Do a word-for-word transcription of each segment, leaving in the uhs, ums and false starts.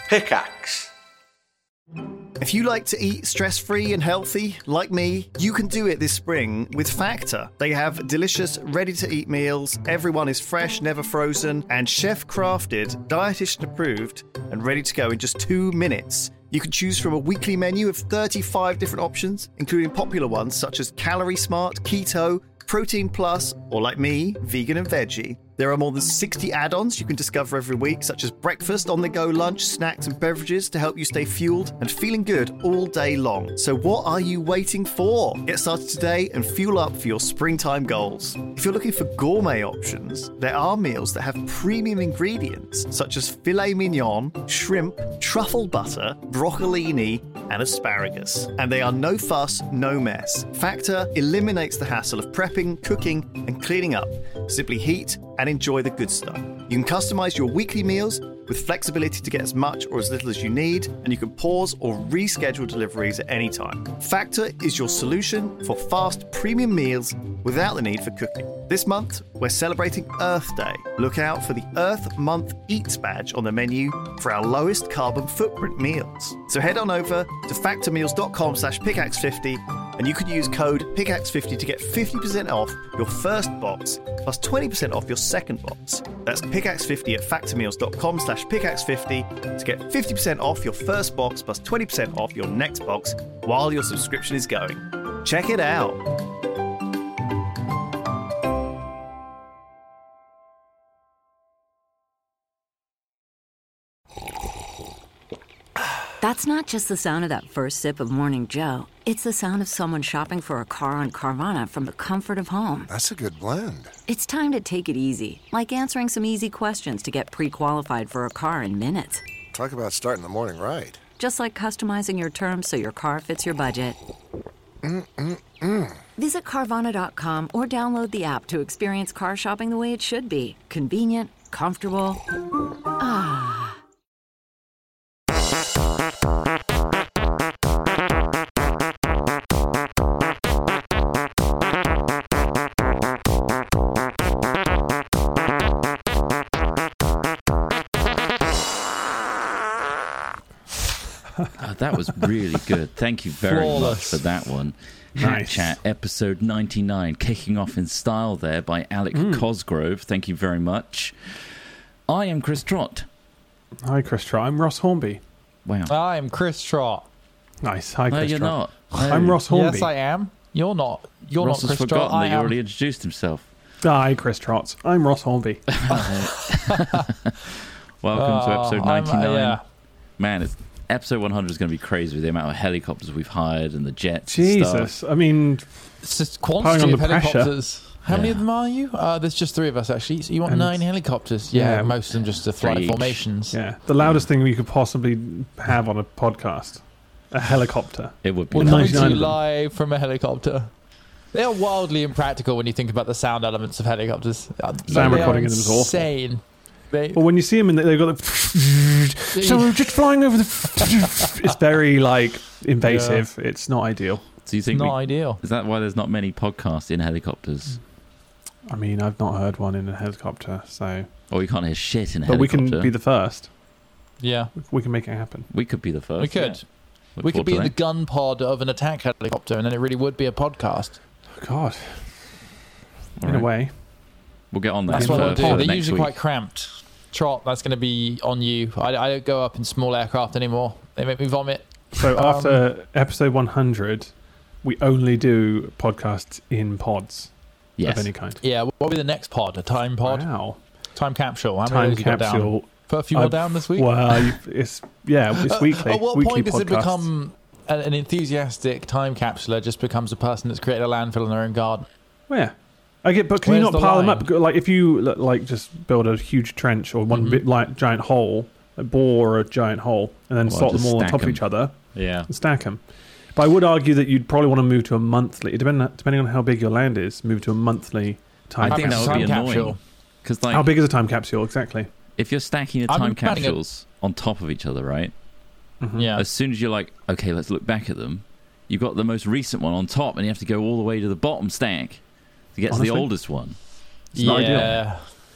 Pickaxe. If you like to eat stress-free and healthy, like me, you can do it this spring with Factor. They have delicious, ready-to-eat meals, everyone is fresh, never frozen, and chef-crafted, dietitian-approved, and ready to go in just two minutes. You can choose from a weekly menu of thirty-five different options, including popular ones such as Calorie Smart, Keto, Protein Plus, or like me, vegan and veggie. There are more than sixty add-ons you can discover every week, such as breakfast, on-the-go lunch, snacks and beverages to help you stay fueled and feeling good all day long. So what are you waiting for? Get started today and fuel up for your springtime goals. If you're looking for gourmet options, there are meals that have premium ingredients, such as filet mignon, shrimp, truffle butter, broccolini, and asparagus. And they are no fuss, no mess. Factor eliminates the hassle of prepping, cooking, and cleaning up. Simply heat and enjoy the good stuff. You can customize your weekly meals with flexibility to get as much or as little as you need, and you can pause or reschedule deliveries at any time. Factor is your solution for fast premium meals without the need for cooking. This month, we're celebrating Earth Day. Look out for the Earth Month Eats badge on the menu for our lowest carbon footprint meals. So head on over to factormeals.com slash pickaxe fifty and you can use code pickaxe fifty to get fifty percent off your first box plus twenty percent off your second box. That's pickaxe fifty at factormeals.com slash pickaxe fifty to get fifty percent off your first box plus twenty percent off your next box while your subscription is going. Check it out. That's not just the sound of that first sip of Morning Joe. It's the sound of someone shopping for a car on Carvana from the comfort of home. That's a good blend. It's time to take it easy, like answering some easy questions to get pre-qualified for a car in minutes. Talk about starting the morning right. Just like customizing your terms so your car fits your budget. Mm-mm-mm. Visit Carvana dot com or download the app to experience car shopping the way it should be. Convenient, comfortable. Ah. Oh, that was really good. Thank you very Flawless. much for that one. Hat nice. Chat, episode ninety-nine, kicking off in style there by Alec mm. Cosgrove. Thank you very much. I am Chris Trott. Hi, Chris Trott. I'm Ross Hornby. Wow. I am Chris Trott. Nice. Hi, Chris no, you're Trott. not. No. I'm Ross Hornby. Yes, I am. You're not. You're Ross not Chris has forgotten Trott. that I he am. already introduced himself. Hi, Chris Trott. I'm Ross Hornby. Welcome uh, to episode ninety-nine. Uh, yeah. Man, it's, episode one hundred is going to be crazy with the amount of helicopters we've hired and the jets. Jesus. And stuff. I mean, it's just quantity on of the helicopters. Pressure. How yeah. many of them are you? Uh, there's just three of us, actually. So you want and nine helicopters? Yeah, yeah, most of them just to fly each. formations. Yeah, the loudest thing we could possibly have on a podcast. A helicopter. It would be We're nice. coming to you live from a helicopter. They are wildly impractical when you think about the sound elements of helicopters. Sound they recording are in them is awful. Insane. They, well, when you see them, and they've got the... so we're just flying over the... It's very, like, invasive. Yeah. It's not ideal. So you think it's not we, ideal. Is that why there's not many podcasts in helicopters? I mean, I've not heard one in a helicopter, so... Or we can't hear shit in a but helicopter. But we can be the first. Yeah. We can make it happen. We could be the first. We could. Yeah. We could be in the gun pod of an attack helicopter, and then it really would be a podcast. God. All in right. a way. We'll get on that. That's what we'll do. They're usually week. quite cramped. Trot, that's going to be on you. I, I don't go up in small aircraft anymore. They make me vomit. So um, after episode one hundred, we only do podcasts in pods yes. of any kind. Yeah, what will be the next pod? A time pod? Wow. Time capsule. How time many capsule. Put a few more down this week? Well, it's, yeah, it's weekly. At what weekly point does podcasts. it become an, an enthusiastic time capsuler just becomes a person that's created a landfill in their own garden? Where? I get, but can Where's you not the pile line? them up? Like if you like just build a huge trench or one Mhm. bit like giant hole, like bore a giant hole, and then Well, slot them just all on stack top them. of each other Yeah. and stack them. But I would argue that you'd probably want to move to a monthly, depending depending on how big your land is, move to a monthly time I think that capsule. would be Time annoying. capsule. Because like, How big is a time capsule exactly? if you're stacking the I'm time planning a- capsules on top of each other, right? Mhm. Yeah. As soon as you're like, okay, let's look back at them, you've got the most recent one on top, and you have to go all the way to the bottom stack to get to Honestly? the oldest one. It's yeah. not ideal.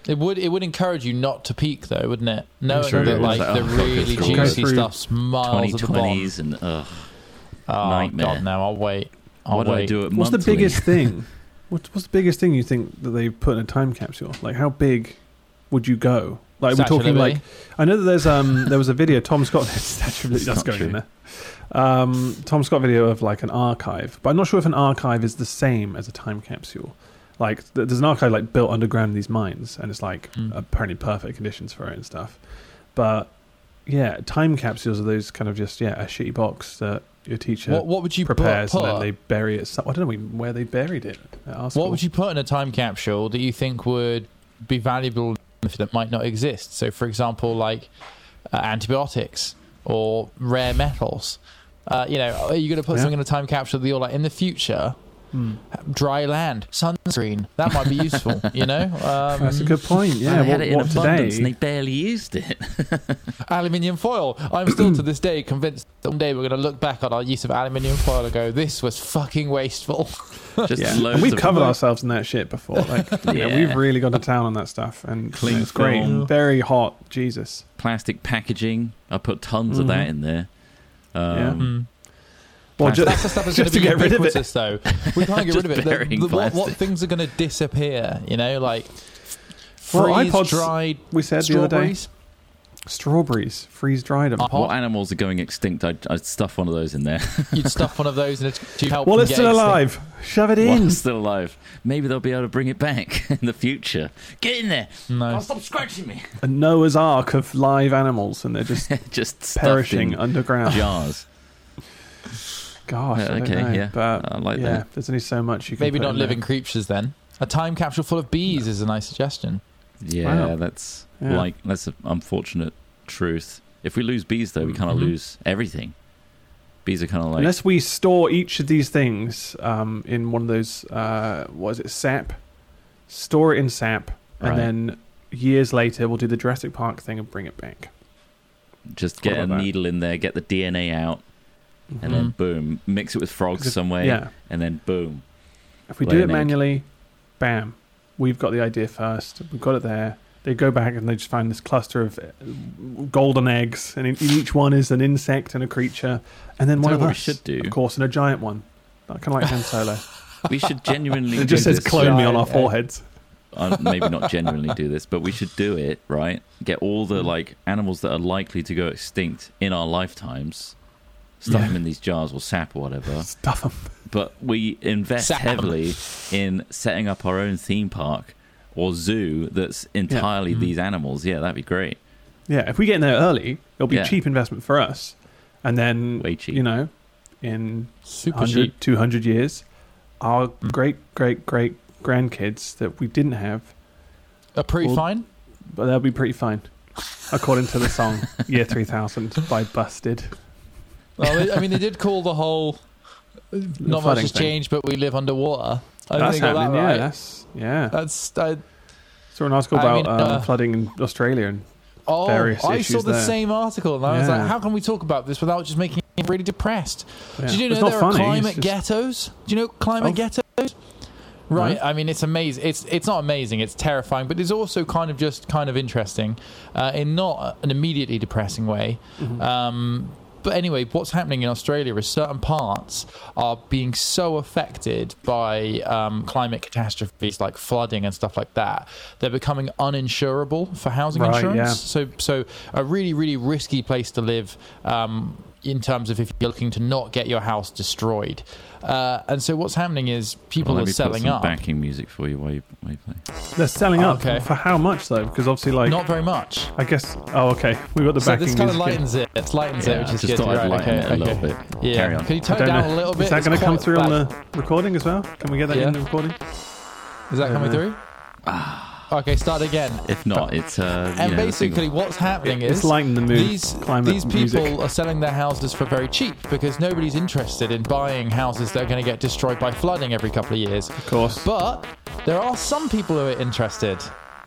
It would it would encourage you not to peak though, wouldn't it? Knowing sure that it like would. the Oh, really God, juicy through stuff's miles at the bottom. twenty twenties and ugh, Oh nightmare. God, no! I'll wait. I'll what do wait. I do it What's the monthly? biggest thing? What's, what's the biggest thing you think that they put in a time capsule? Like, how big would you go? Like, Statue we're of talking like, Liberty? I know that there's um there was a video Tom Scott Statue of Liberty, It's that's not going in true. there. Um, Tom Scott video of like an archive, but I'm not sure if an archive is the same as a time capsule. Like, th- there's an archive like built underground in these mines, and it's like Mm. apparently perfect conditions for it and stuff. But yeah, time capsules are those kind of just yeah a shitty box that your teacher What what would you prepares put? and then they bury it. So- I don't know where they buried it. At our What school. would you put in a time capsule that you think would be valuable that might not exist? So, for example, like uh, antibiotics or rare metals. Uh, you know, are you going to put Yeah. something in a time capsule that you're like, in the future, Hmm. dry land, sunscreen, that might be usable, you know? Um, That's a good point. Yeah, they had what, it in what abundance and they today? barely used it. Aluminium foil. I'm still to this day convinced that one day we're going to look back on our use of aluminium foil and go, this was fucking wasteful. Just Yeah, loads and we've of covered ourselves in that shit before. Like, yeah, Yeah. we've really gone to town on that stuff, and Cling you know, it's great. film. Very hot, Jesus. plastic packaging. I put tons of Mhm. that in there. Um, Mm. Well, Plastic. just, That's the stuff that's going just to to be get rid of it. ubiquitous, though. We can't get Just rid of it. The- burying the- what, what plastic. things are going to disappear? You know, like Well, freeze iPods, dried we said the other day, strawberries. strawberries, freeze dried them. iPod. What animals are going extinct? I'd, I'd stuff one of those in there. You'd stuff one of those in a tube. Help Well, them it's get still extinct. alive. Shove it in. While it's still alive. Maybe they'll be able to bring it back in the future. Get in there. No. Oh, stop scratching me. A Noah's Ark of live animals, and they're just Just stuffed perishing in underground. jars. Gosh, Yeah, I don't okay, know, yeah. but I like yeah, that. there's only so much you can. Maybe put not in living there. creatures then. A time capsule full of bees is a nice suggestion. Yeah, Wow. that's Yeah. like that's an unfortunate truth. If we lose bees, though, we kind of Mhm. lose everything. Bees are kind of like Unless we store each of these things um, in one of those, uh, what is it, sap? Store it in sap, and Right. then years later we'll do the Jurassic Park thing and bring it back. just What get a about that? needle in there, get the D N A out, and then boom, mix it with frogs 'Cause if- some way, Yeah. and then boom. If we Lay do it an egg. manually, bam, we've got the idea first. We've got it there. They go back and they just find this cluster of uh, golden eggs, and in, in each one is an insect and a creature, and then Is one that of what we us, should do? of course, and a giant one, kind of like Han Solo. We should genuinely. It just do says this. "clone me" on our Giant egg. foreheads. uh, maybe not genuinely do this, but we should do it, right? Get all the like animals that are likely to go extinct in our lifetimes, stuff Yeah. them in these jars or sap or whatever. Stuff them. But we invest Sap 'em. heavily in setting up our own theme park or zoo that's entirely Mm. these animals. Yeah, that'd be great. Yeah, if we get in there early, it'll be Yeah. cheap investment for us, and then Way cheap. you know, in Super one hundred, cheap. two hundred years, our great great great grandkids that we didn't have, A pretty Well- fine. but they'll be pretty fine, according to the song "Year three thousand" by Busted. Well, they- I mean, they did call the whole. Not much flooding has thing. changed, but we live underwater. I That's think they got happening. that Yeah, right. that's yeah. That's uh, Saw an article I about mean, um, uh, flooding in Australia, and oh, various I saw issues the there. same article, and I was Yeah. like, how can we talk about this without just making it really depressed? yeah. Did you It's know not there funny, are it's climate just- ghettos? Do you know climate Oh. ghettos? Right. No. I mean, it's amazing. It's it's not amazing. It's terrifying, but it's also kind of just kind of interesting, uh, in not an immediately depressing way. Mm-hmm. Um, but anyway, what's happening in Australia is certain parts are being so affected by um, climate catastrophes like flooding and stuff like that. They're becoming uninsurable for housing Right, insurance. yeah. So, so a really, really risky place to live. Um, in terms of if you're looking to not get your house destroyed. Uh, and so what's happening is people Well, let are me put selling some up. backing music for you while you, while you play. They're selling Oh, up okay. for how much though? Because obviously, like, Not very much. I guess. Oh, okay. We got the So backing this kind of music. lightens it. It lightens Yeah, it, which I is just good. thought I'd Right, lighten okay, it a okay. little bit. Yeah. Carry on. Can you turn I it don't down know. a little bit? Is that It's going to come quite through on loud. the recording as well? Can we get that Yeah. in the recording? Is that coming Uh, through? Okay, start again. If not, it's uh. And yeah, basically, what's happening It's is lightening the mood. these climate these people music. are selling their houses for very cheap because nobody's interested in buying houses that are going to get destroyed by flooding every couple of years. Of course. But there are some people who are interested.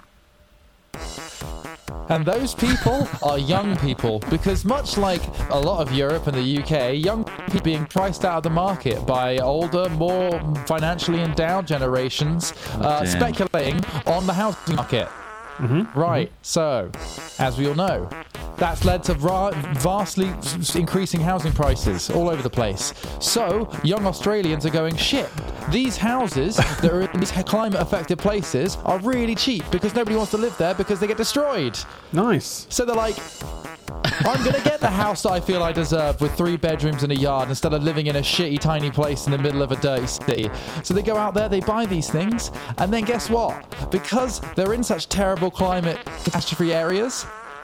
And those people are young people, because much like a lot of Europe and the U K, young people are being priced out of the market by older, more financially endowed generations uh, damn. speculating on the housing market. Mm-hmm. Right. So, as we all know, that's led to ra- vastly s- increasing housing prices all over the place. So, young Australians are going, shit, these houses that are in these climate-affected places are really cheap because nobody wants to live there because they get destroyed. Nice. So they're like, I'm going to get the house that I feel I deserve with three bedrooms and a yard instead of living in a shitty tiny place in the middle of a dirty city. So they go out there, they buy these things, and then guess what? Because they're in such terrible climate catastrophe areas,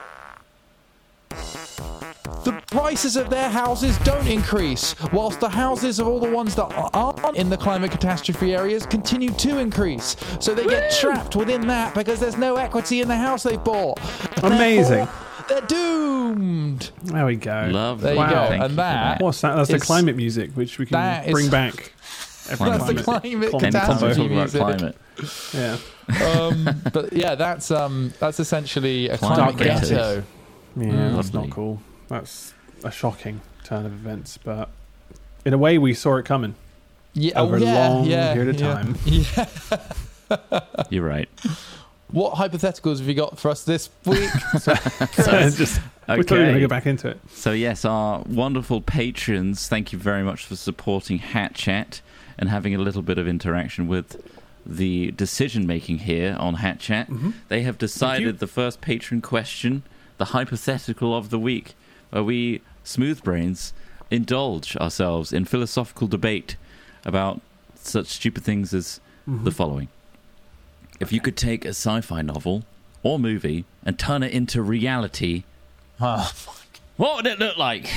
the prices of their houses don't increase, whilst the houses of all the ones that aren't in the climate catastrophe areas continue to increase. So they get trapped within that because there's no equity in the house they bought. Amazing. Therefore, they're doomed. There we go. Love There you Wow. go. Thank you And for that, What's that? That's the is- climate music, which we can that is- bring back. Every That's the climate. climate Climate Anytime we combo. talk about music. climate. Yeah. um, but yeah, that's um, that's essentially a Climate climate ghetto. ghetto. Yeah, Mm. that's Lovely. not cool. That's a shocking turn of events, but in a way, we saw it coming. Yeah, Over oh, a yeah, long yeah, period of yeah. time. Yeah. You're right. What hypotheticals have you got for us this week? So just, we thought we were going to go back into it. So yes, our wonderful patrons, thank you very much for supporting Hat Chat and having a little bit of interaction with the decision making here on Hat Chat. Mm-hmm. They have decided the first patron question, the hypothetical of the week, where we smooth brains indulge ourselves in philosophical debate about such stupid things as Mm-hmm. the following. If you could take a sci-fi novel or movie and turn it into reality, oh, what would it look like?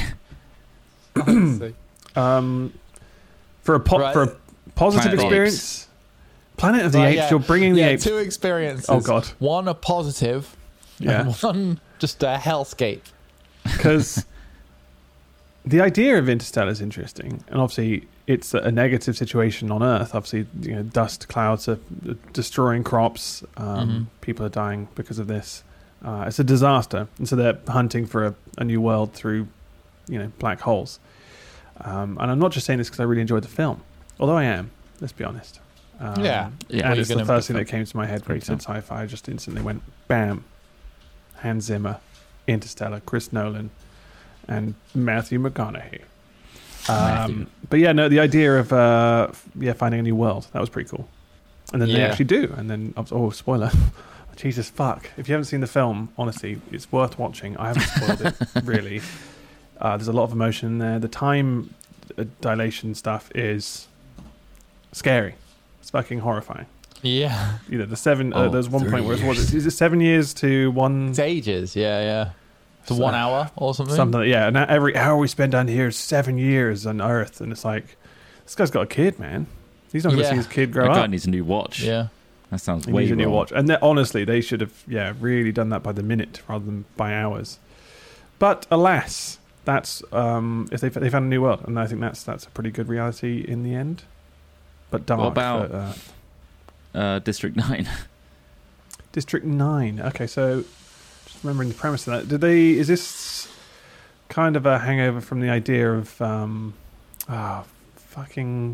Um, for a po- Right. for a positive Planet of the experience, Planet of the Right, Apes. yeah. You're bringing the yeah, apes. two experiences. Oh, God. One a positive, Yeah. and one just a hellscape. Because the idea of Interstellar is interesting, and obviously it's a negative situation on Earth. Obviously, you know, dust clouds are destroying crops. Um, Mhm. People are dying because of this. Uh, it's a disaster, and so they're hunting for a, a new world through, you know, black holes. Um, and I'm not just saying this because I really enjoyed the film, although I am. Let's be honest. Um, Yeah. Yeah. and Well, it's you're the gonna first thing make that came to my head when you Great said sci-fi. I just instantly went, bam, Hans Zimmer, Interstellar, Chris Nolan, and Matthew McConaughey. Matthew. Um, but yeah, no, the idea of uh, yeah finding a new world, that was pretty cool. And then they Yeah. actually do. And then, oh, spoiler. Jesus, fuck. If you haven't seen the film, honestly, it's worth watching. I haven't spoiled it, really. Uh, there's a lot of emotion in there. The time uh, dilation stuff is scary. It's fucking horrifying. Yeah. You know, the seven. Uh, Oh, there's one thirty point where it's, what, years. is it seven years to one It's ages. Yeah, yeah. To So- one hour or something. something? Yeah, and every hour we spend down here is seven years on Earth, and it's like this guy's got a kid, man. He's not going to Yeah. see his kid grow That guy up. needs a new watch. Yeah. That sounds He way needs a new wrong. watch, and they- honestly, they should have yeah really done that by the minute rather than by hours. But alas, that's um, if they they found a new world, and I think that's that's a pretty good reality in the end. But dark. What about- for Earth. Uh, District nine. District Nine. Okay, so just remembering the premise of that. Did they? Is this kind of a hangover from the idea of um, ah, fucking?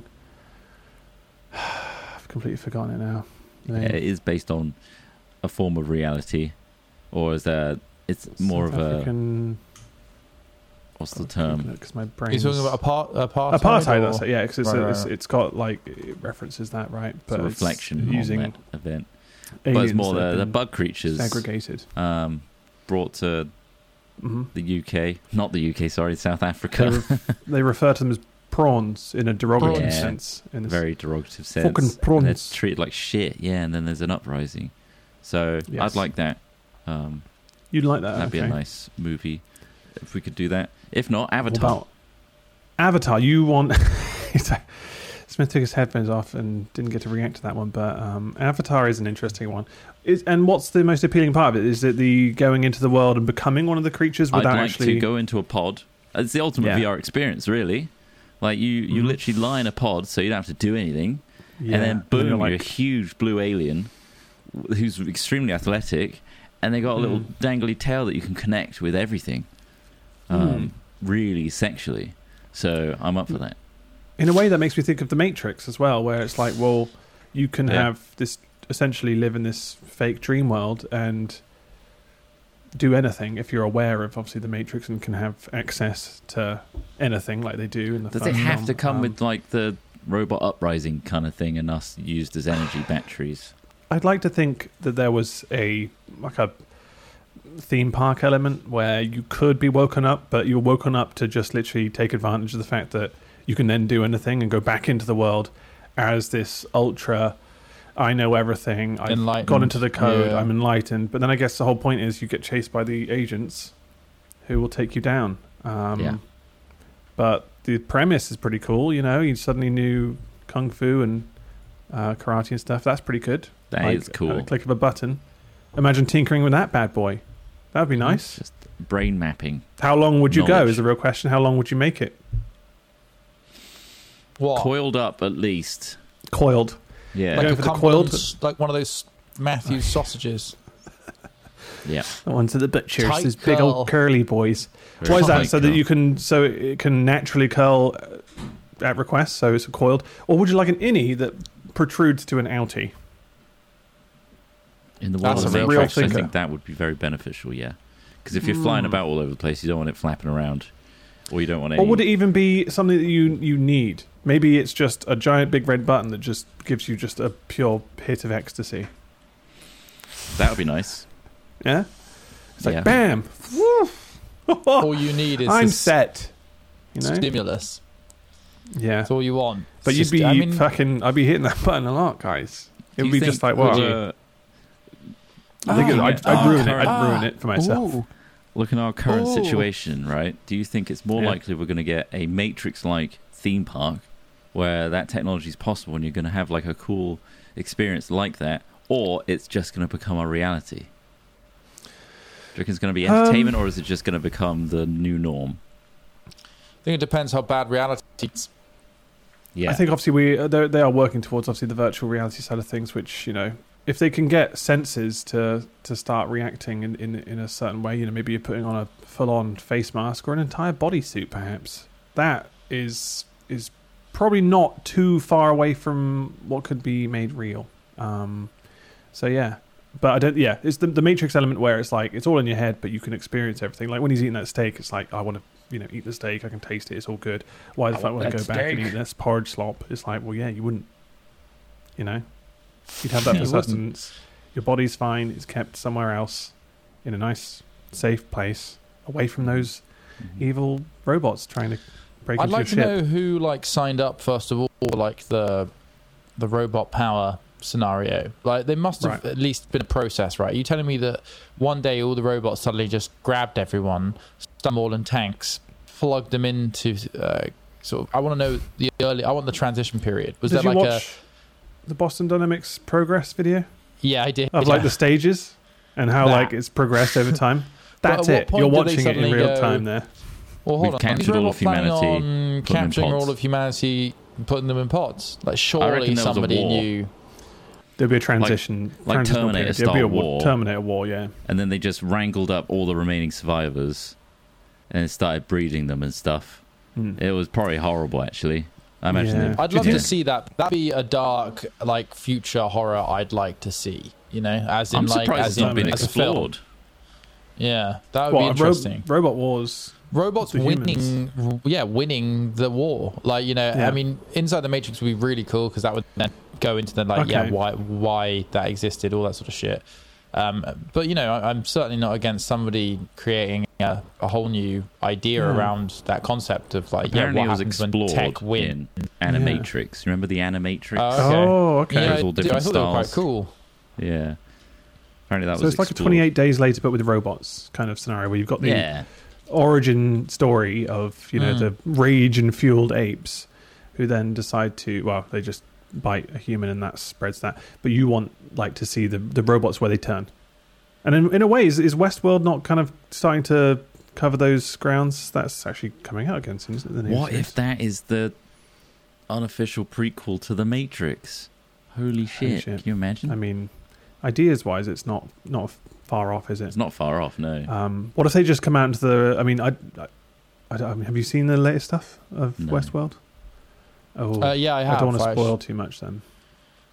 I've completely forgotten it now. The Yeah, name. it is based on a form of reality, or is there? It's more South of a African, what's the term? Because my brain. You're talking about apart, apartheid? apartheid. or- That's it. Yeah, because it's, Right, a- right, it's, right. it's got like it references that right, It's but a it's reflection using on that event. aliens But it's more that have the, the been bug creatures segregated. um, brought to hmm the U K, not the U K, sorry, South They, Africa. ref- they refer to them as prawns in a derogatory Prawns. sense. In this, Very derogative sense. Fucking And they're prawns. treated like shit, yeah, and then there's an uprising. So Yes. I'd like that. Um, You'd like that? that'd be okay. a nice movie if we could do that. If not, What Avatar. about Avatar? You want? Smith took his headphones off and didn't get to react to that one, but um, Avatar is an interesting one. Is, and what's the most appealing part of it? Is it the going into the world and becoming one of the creatures I'd without like actually? to go into a pod. It's the ultimate Yeah. V R experience, really. Like you, you Mhm. literally lie in a pod, so you don't have to do anything, Yeah. and then boom, you're you're, like, a huge blue alien who's extremely athletic, and they got a little Mm. dangly tail that you can connect with everything, Mm. um, really sexually. So I'm up for that. in a way that makes me think of the Matrix as well, where it's like, well, you can Yeah. have this essentially live in this fake dream world and do anything if you're aware of obviously the Matrix and can have access to anything like they do in the Does first it have film. to come Um, with like the robot uprising kind of thing and us used as energy batteries? I'd like to think that there was a like a theme park element where you could be woken up, but you're woken up to just literally take advantage of the fact that you can then do anything and go back into the world as this ultra I know everything, I've Enlightened. got into the code, Yeah. I'm enlightened. But then I guess the whole point is you get chased by the agents who will take you down. Um, Yeah. But the premise is pretty cool, you know. You suddenly knew kung fu and uh, karate and stuff. That's pretty good. That Like, is cool. At a click of a button. Imagine tinkering with that bad boy. That would be nice. Just brain mapping. How long would you go Knowledge. is the real question. How long would you make it? What? Coiled up at least. Coiled. Yeah. Like Going a for the coiled- Cumberland's- like one of those Matthews sausages. Yeah. The ones at the butchers, Tight those big old curl. curly boys. Very Why is that? tight So that curl. you can, so it can naturally curl uh, at request. So it's coiled, or would you like an innie that protrudes to an outie? In the That's world of a real Matrix, I thinker. think that would be very beneficial, yeah. Because if you're flying about all over the place, you don't want it flapping around. Or you don't want any... Or would it even be something that you you need? Maybe it's just a giant big red button that just gives you just a pure hit of ecstasy. That would be nice. Yeah, it's like Yeah. bam. Woo. All you need is I'm this set. You know. stimulus. Yeah. That's all you want. But It's you'd just- be I mean, fucking. I'd be hitting that button a lot, guys. It Do would you be think just like, would well, you- I think it, Ah, I'd, I'd ah, ruin it. current- I'd ruin it for myself. ooh. Look at our current Ooh. situation, right? Do you think it's more Yeah. likely we're going to get a Matrix-like theme park where that technology is possible and you're going to have like a cool experience like that, or it's just going to become a reality? Do you reckon it's going to be entertainment, Um, or is it just going to become the new norm? I think it depends how bad reality is. Yeah, I think obviously we uh, they they are working towards obviously the virtual reality side of things, which, you know, if they can get senses to to start reacting in, in in a certain way, you know, maybe you're putting on a full on face mask or an entire bodysuit, perhaps that is is probably not too far away from what could be made real. Um, so yeah, but I don't. Yeah, it's the the Matrix element where it's like it's all in your head, but you can experience everything. Like when he's eating that steak, it's like I want to. You know, eat the steak. I can taste it. It's all good. Why the I fuck want would I go that back and steak. eat this porridge slop? It's like, well, yeah, you wouldn't. You know, you'd have that You for wouldn't. sustenance. Your body's fine. It's kept somewhere else, in a nice, safe place, away from those Mm-hmm. evil robots trying to break I'd into like to your know ship. who like signed up first of all, like the the robot power scenario. Like there must have Right. at least been a process, right? Are you telling me that one day all the robots suddenly just grabbed everyone, stuck them all in tanks, plugged them into uh, sort of? I want to know the early. I want the transition period. Was Did there you like watch the Boston Dynamics progress video a? Yeah, I did. of yeah. like the stages and how That. like it's progressed over time? But at That's what it. point You're do they watching it in suddenly real go- time there. Well, hold We've on. captured These all robots of humanity, planning on put them in capturing pods. all of humanity, and putting them in pods. Like reckon surely there was a somebody war. knew. There'll be a transition. like transitional Terminator period. There'll be a style war. war. Terminator war, yeah. And then they just wrangled up all the remaining survivors and started breeding them and stuff. Hmm. It was probably horrible, actually. I imagine. Yeah. they- I'd love yeah. to see that. That'd be a dark, like, future horror I'd like to see. You know, as in I'm like surprised as it's in not been as a film. explored. Yeah, that would What, be a ro- interesting. Robot Wars. Robots the winning, yeah, winning the war. Like, you know, Yeah. I mean, Inside the Matrix would be really cool because that would then go into the like, yeah, Okay. why why that existed, all that sort of shit. Um, but you know, I, I'm certainly not against somebody creating a, a whole new idea Hmm. around that concept of like, Apparently, yeah, it what was happens when explored tech win. in Animatrix. Remember the Animatrix? Oh, okay. Oh, okay. Yeah, There's all I, did- I different thought they were quite styles. cool. Yeah. Apparently, that So was it's like a explored. twenty-eight days later, but with robots kind of scenario where you've got the Yeah. origin story of, you know, Mm. the rage and fueled apes who then decide to, well, they just bite a human and that spreads that. But you want like to see the, the robots where they turn. And in, in a way, is, is Westworld not kind of starting to cover those grounds? That's actually coming out again soon, isn't it? The new What series? if that is the unofficial prequel to The Matrix? Holy shit. shit. Can you imagine? I mean, ideas-wise, it's not not far off, is it? it's not far off, no. Um, what if they just come out into the? I mean, I, I, I, don't, I mean, have you seen the latest stuff of No. Westworld? Oh, Uh, yeah, I have. I don't want to I spoil too much then.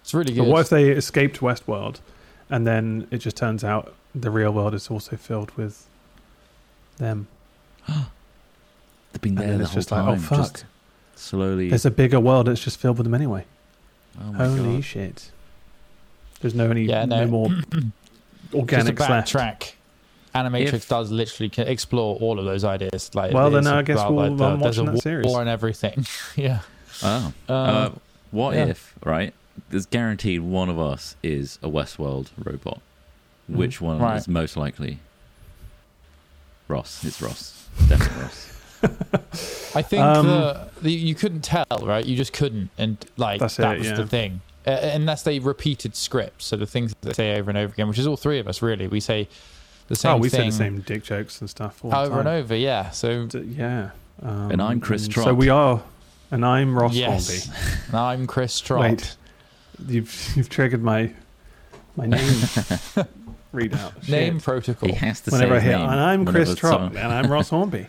It's really But good. what if they escaped Westworld, and then it just turns out the real world is also filled with them? They've been And there then the it's whole just like, time. oh fuck, Just slowly. there's a bigger world that's just filled with them anyway. Oh my Holy God. shit! There's no any Yeah, no, no. more Just organics to left. backtrack, Animatrix If- does literally ca- explore all of those ideas. Like, Well, it then is I guess about, we'll- like, the- I'm there's a watching that war series. and everything. yeah. Oh. Uh, Uh, what yeah. if, right? There's guaranteed one of us is a Westworld robot. Mm-hmm. Which one Right. is most likely? Ross. It's Ross. Definitely Ross. I think Um, the, the you couldn't tell, right? You just couldn't, and like That's that it, was yeah. the thing. Uh, unless they repeated scripts, so the things that they say over and over again, which is all three of us really. We say the same Oh, we say thing the same dick jokes and stuff all the over time. and over. Yeah. So D- yeah. Um, And I'm Chris and Trott. So we are, and I'm Ross yes, Hornby. I'm Chris Trott. Wait, you've you've triggered my my name readout. Shit. Name protocol. He has to Whenever I say his hear, name. and I'm whenever Chris the Trott, song- and I'm Ross Hornby.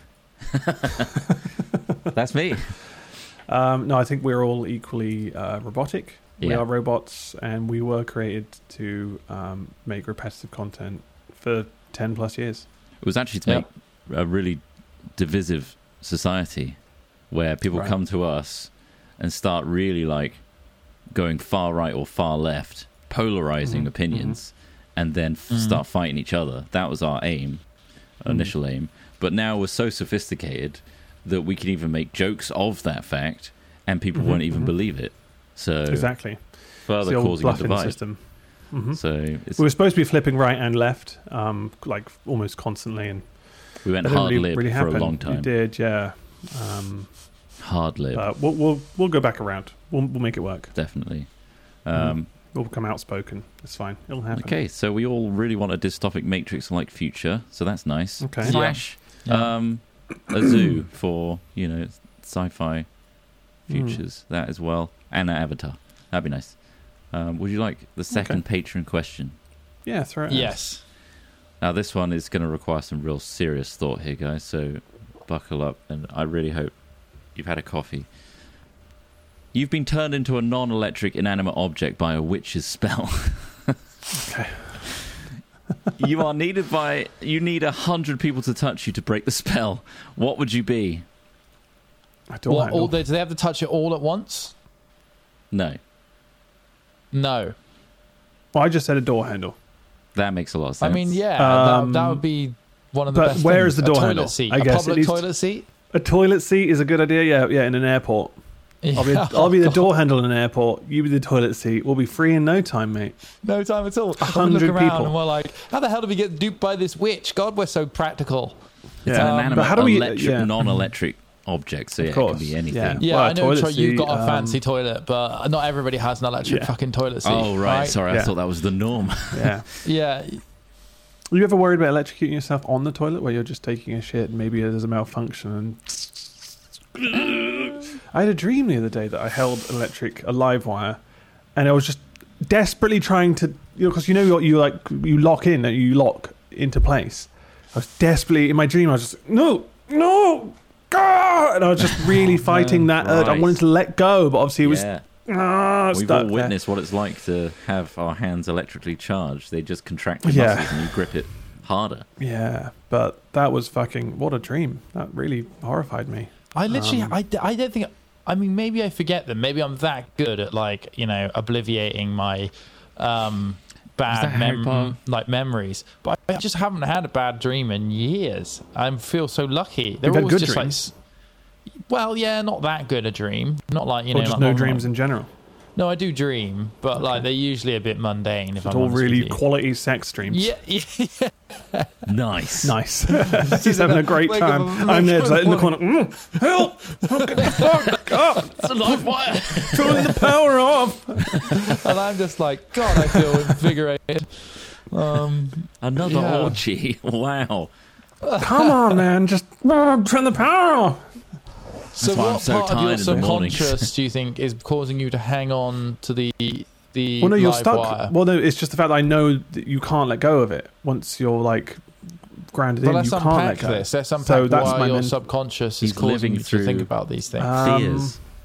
That's me. Um, no, I think we're all equally uh, robotic. We Yeah. are robots, and we were created to um, make repetitive content for ten plus years. It was actually to Yeah. make a really divisive society where people Right. come to us and start really like going far right or far left, polarizing Mhm, opinions, and then f- Mhm. start fighting each other. That was our aim, Mhm. initial aim. But now we're so sophisticated that we can even make jokes of that fact, and people Mhm, won't even mhm. believe it. So Exactly. It's further the old causing a bluffing divide. system. Mhm. So it's, We were supposed to be flipping right and left, um, like almost constantly, and we went that didn't hard really, lib really for happen. a long We time. did, yeah. Um, Hard lib, but we'll we'll we'll go back around. We'll we'll make it work. definitely. Mhm. Um, We'll become outspoken. It's fine. It'll happen. Okay, so we all really want a dystopic Matrix-like future, so that's nice. Okay. Slash Yeah. um, a zoo for, you know, sci-fi Hmm. futures, that as well, and an Avatar. That'd be nice. Um, would you like the second Okay. patron question? Yeah, throw it. out. Yes. Now, this one is going to require some real serious thought here, guys, so buckle up, and I really hope you've had a coffee. You've been turned into a non-electric inanimate object by a witch's spell. Okay. You are needed by... You need a hundred people to touch you to break the spell. What would you be? I don't What, know. all they, do they have to touch it all at once? No. No. Well, I just said a door handle. That makes a lot of I sense. mean, yeah, Um, that, that would be one of the but best where things. is the A door toilet handle? seat. I a guess it public needs- toilet seat? A toilet seat is a good idea. Yeah, yeah, in an airport. I'll be Yeah. I'll be the Oh, God. door handle in an airport. You be the toilet seat. We'll be free in no time, mate. No time at all. A And we hundred look around people. and we're like, how the hell did we get duped by this witch? God, we're so practical. It's Yeah. an Um, inanimate, but how do we- electric, yeah. non-electric object, so Of yeah, it course, can be anything. yeah. Yeah, Well, I a know toilet Troy, you've got seat, a um, fancy toilet, but not everybody has an electric Yeah. fucking toilet seat. Oh, right. Sorry, I Yeah. thought that was the norm. Yeah. Yeah. Are you ever worried about electrocuting yourself on the toilet where you're just taking a shit and maybe there's a malfunction and I had a dream the other day that I held an electric a live wire and I was just desperately trying to, you know, because you know what you like you lock in and you lock into place. I was desperately in my dream. I was just no, no, God! And I was just really fighting that urge. I Right. wanted to let go, but obviously it was Yeah. ah, We've stuck all there. witnessed what it's like to have our hands electrically charged. They just contract your Yeah. muscles and you grip it harder. Yeah, but that was fucking what a dream. That really horrified me. I literally, Um, I, I don't think, I mean, maybe I forget them. Maybe I'm that good at, like, you know, obliviating my um, that bad Harry mem- Potter? like memories. But I just haven't had a bad dream in years. I feel so lucky. They're You've had always good just dreams? like, well, yeah, not that good a dream. Not like, you Or know, just like, no not- dreams in general. No, I do dream, but like they're usually a bit mundane. If It's I'm all honest really with you. quality sex streams. Yeah, yeah. Nice. Nice. He's having a great Wake time. up, I'm there, just like, in the morning. corner. Mm, help! Fuck up! It's a live wire. Turn the power off! And I'm just like, God, I feel invigorated. Um, Another Yeah. orgy. Wow. Come on, man. Just uh, turn the power off. so why I'm what so part of your tired in the mornings. subconscious do you think is causing you to hang on to the the Well, no, you're live stuck. wire? Well, no, it's just the fact that I know that you can't let go of it once you're like grounded But in. let's You can't let unpack go. this. Let's unpack So that's why my your men- subconscious is He's causing living you to through- think about these things. Um, Fears.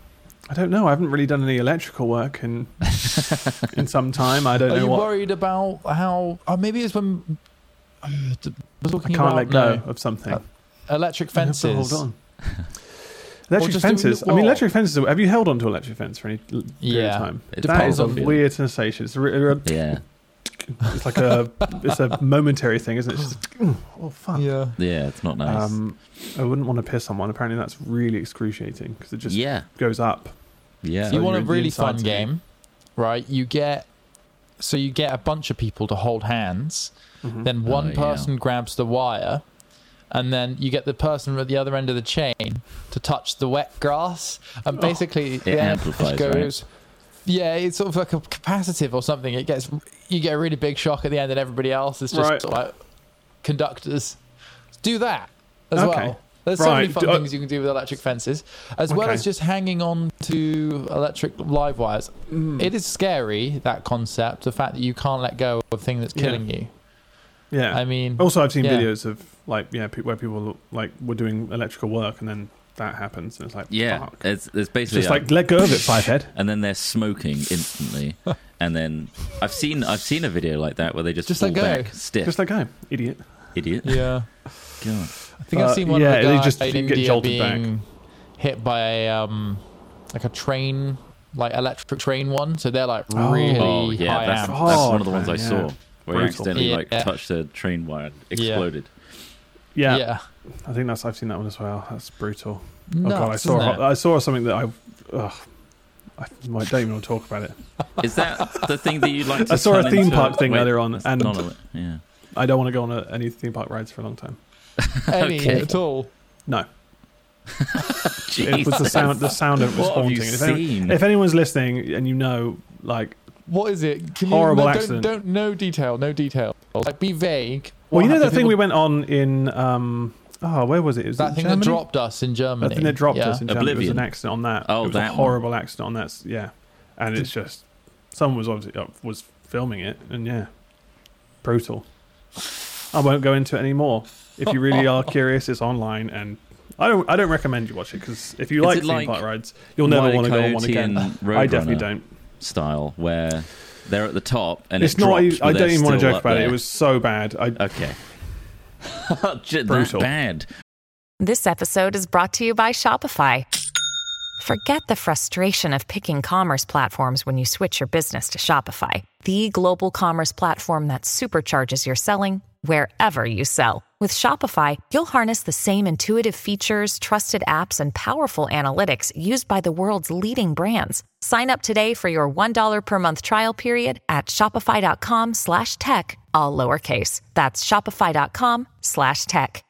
I don't know. I haven't really done any electrical work in in some time. I don't Are know you what. worried about how? Oh, maybe it's when uh, we're I talking can't about let go no, of something. Uh, electric I have to fences. Hold on. Electric just fences. doing I mean, what? electric fences. Have you held onto electric fence for any l- period Yeah. of time? It That depends is a on the- weird sensation. It's a, re- a- Yeah, it's like a it's a momentary thing, isn't it? It's just like, oh fuck. Yeah. yeah, it's not nice. Um, I wouldn't want to piss on one. Apparently, that's really excruciating because it just yeah, goes up. yeah. So you So want you're a in the really fun inside game, right? You get so you get a bunch of people to hold hands. Mhm. Then one Oh, yeah. person grabs the wire, and then you get the person at the other end of the chain to touch the wet grass, and basically It the amplifies, goes. Yeah, it's sort of like a capacitive or something. It gets you get a really big shock at the end, and everybody else is just Right. sort of like conductors. Do that as Okay. well. There's so many Right. fun Do I- things you can do with electric fences, as well Okay. as just hanging on to electric live wires. Mm. It is scary, that concept, the fact that you can't let go of a thing that's Yeah. killing you. Yeah. I mean, Also, I've seen yeah. videos of like yeah, pe- where people like were doing electrical work and then that happens and it's like Yeah, fuck. it's, it's It's basically just like let go of it, Fivehead. and then they're smoking instantly, and then I've seen I've seen a video like that where they just, Just fall let go. back stiff. Just let go, idiot. Idiot. yeah. God. I think I've Uh, seen one yeah, of they the guys just in get India jolted back. being hit by a, um, like a train, like electric train one. So they're like Oh. really Oh yeah, high that's, amp. that's Oh, one of the ones I man, yeah. saw where he Brutal. accidentally like Yeah. touched a train wire and exploded. Yeah, Yeah. I think that's I've seen that one as well. That's brutal. Oh god, I Nuts, saw isn't it? I saw something that I ugh, I might don't even want to talk about it. Is that the thing that you'd like to I saw a turn theme into park thing wait, earlier on, that's and- not a- yeah. I don't want to go on a, any theme park rides for a long time. Any Okay. at all. No, Jesus. it was the sound. The sound of it was What have you haunting. If, anyone, seen? if anyone's listening and you know, like, What is it? Can Horrible you, no, accident. Don't, don't no detail. No detail. Like be vague. well, What you know that happened? thing we People- went on in um, oh, where was it? It was that it thing Germany? that dropped us in Germany. That thing that dropped yeah. us in Germany. It was Oblivion. an accident on that. Oh, it was that a one. horrible accident on that. s- Yeah, and it's just someone was obviously uh, was filming it, and yeah, brutal. I won't go into it anymore. If you really are curious, it's online, and I don't. I don't recommend you watch it because if you Is like it theme like park rides, you'll never Wile E. want to go on one Coyote again. and I definitely Roadrunner don't. style where they're at the top and It's it not. drops, even- but I they're don't even want to still joke up about it. there. It was so bad. I okay. Just Brutal. that bad. This episode is brought to you by Shopify. Forget the frustration of picking commerce platforms when you switch your business to Shopify, the global commerce platform that supercharges your selling wherever you sell. With Shopify, you'll harness the same intuitive features, trusted apps, and powerful analytics used by the world's leading brands. Sign up today for your one dollar per month trial period at shopify.com slash tech, all lowercase. That's shopify.com slash tech.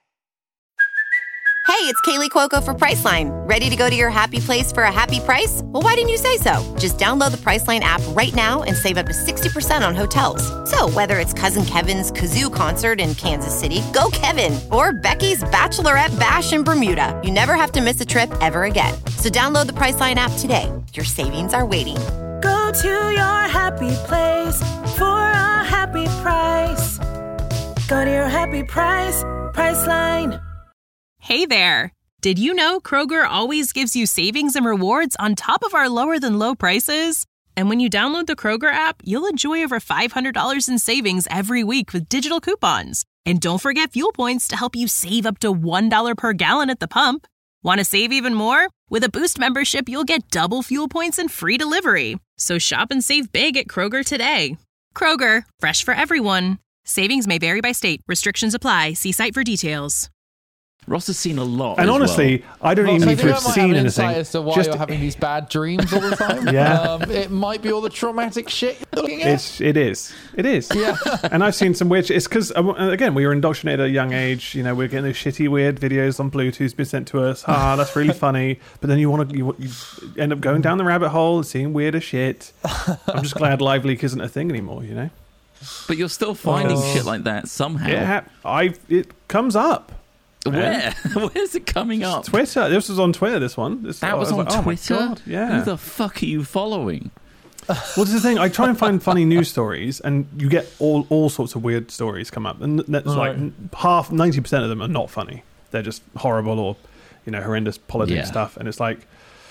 Hey, it's Kaylee Cuoco for Priceline. Ready to go to your happy place for a happy price? Well, why didn't you say so? Just download the Priceline app right now and save up to sixty percent on hotels. So whether it's Cousin Kevin's Kazoo Concert in Kansas City, go Kevin, or Becky's Bachelorette Bash in Bermuda, you never have to miss a trip ever again. So download the Priceline app today. Your savings are waiting. Go to your happy place for a happy price. Go to your happy price, Priceline. Hey there! Did you know Kroger always gives you savings and rewards on top of our lower-than-low prices? And when you download the Kroger app, you'll enjoy over five hundred dollars in savings every week with digital coupons. And don't forget fuel points to help you save up to one dollar per gallon at the pump. Want to save even more? With a Boost membership, you'll get double fuel points and free delivery. So shop and save big at Kroger today. Kroger, fresh for everyone. Savings may vary by state. Restrictions apply. See site for details. Ross has seen a lot. and as honestly, I don't Well, even so I need think to I have might seen have an anything. insight as to why Just you're having these bad dreams all the time. Yeah. um, it might be all the traumatic shit you're looking at. It's it is it is Yeah. and I've seen some weird. It's because again we were indoctrinated at a young age. You know, we're getting those shitty weird videos on Bluetooth been sent to us. Ah, that's really funny. But then you want to you, you end up going down the rabbit hole and seeing weirder shit. I'm just glad Live Leak isn't a thing anymore. You know, But you're still finding Oh. shit like that somehow. it ha- I it comes up. Where? Where's it coming up? Twitter. This was on Twitter. This one. This, That I was on like, oh my Twitter? God, yeah. Who the fuck are you following? Well, this is the thing. I try and find funny news stories, and you get all all sorts of weird stories come up, and that's like Right. half, ninety percent of them are not funny. They're just horrible or, you know, horrendous politics Yeah. stuff, and it's like,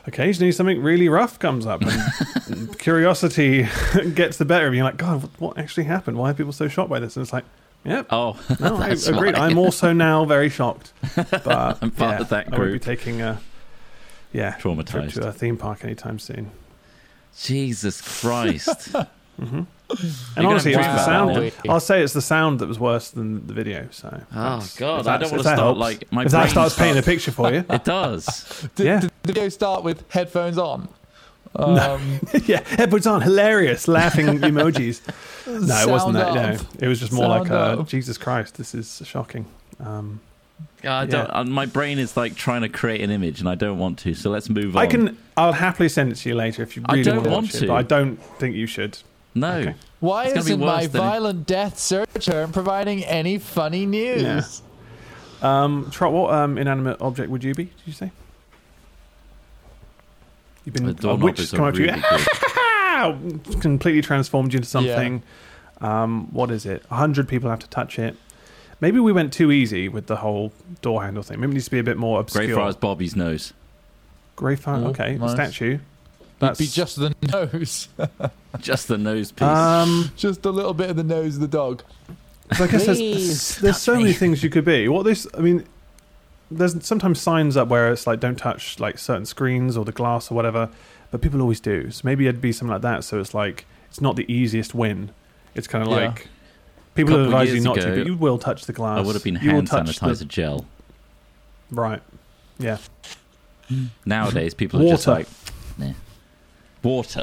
occasionally something really rough comes up and curiosity gets the better of you. You're like, God, what actually happened? Why are people so shocked by this? And it's like, yep. Oh, no, I that's agreed. right. I'm also now very shocked. But I'm part yeah, of that I won't be group. taking a, yeah, Traumatized. trip to a theme park anytime soon. Jesus Christ. Mm-hmm. And You're honestly, it was gonna the wow. sound. I'll say it's the sound that was worse than the video. So, Oh that's- God, if I that's- don't want if to that start helps. like my if that brain starts painting a starts- picture for you. It does. Did, Yeah. did the video start with headphones on? Um, Yeah, headphones on, hilarious, laughing emojis. No, it wasn't Sound that. No, up. it was just more Sound like, uh, up. Jesus Christ, this is shocking. Um, I don't, Yeah. uh, my brain is like trying to create an image, and I don't want to. So let's move on. I can. I'll happily send it to you later if you I really don't want to want watch to. it. But I don't think you should. No. Okay. Why It's gonna be isn't my worse than- violent death search term providing any funny news? Yeah. Um, Trot, what um, inanimate object would you be? Did you say? You've been The a doorknob witch is has come a up to you. really good. Completely transformed you into something. Um, what is it? A hundred people have to touch it. Maybe we went too easy with the whole door handle thing. Maybe it needs to be a bit more obscure. Greyfriars Bobby's nose. Greyfriar. Oh, Okay, nice. the statue. It'd be just the nose. Just the nose piece. Um, just a little bit of the nose of the dog. So I guess there's, Please, there's so touch many me. things you could be. What this? I mean, there's sometimes signs up where it's like don't touch like certain screens or the glass or whatever, but people always do. So maybe it'd be something like that. So it's like it's not the easiest win. It's kind of Yeah. like people Couple advise you years not ago, to, but you will touch the glass. I would have been You will hand touch the- sanitizer gel. Right. Yeah. Nowadays, people are just Water. like, nah. Water.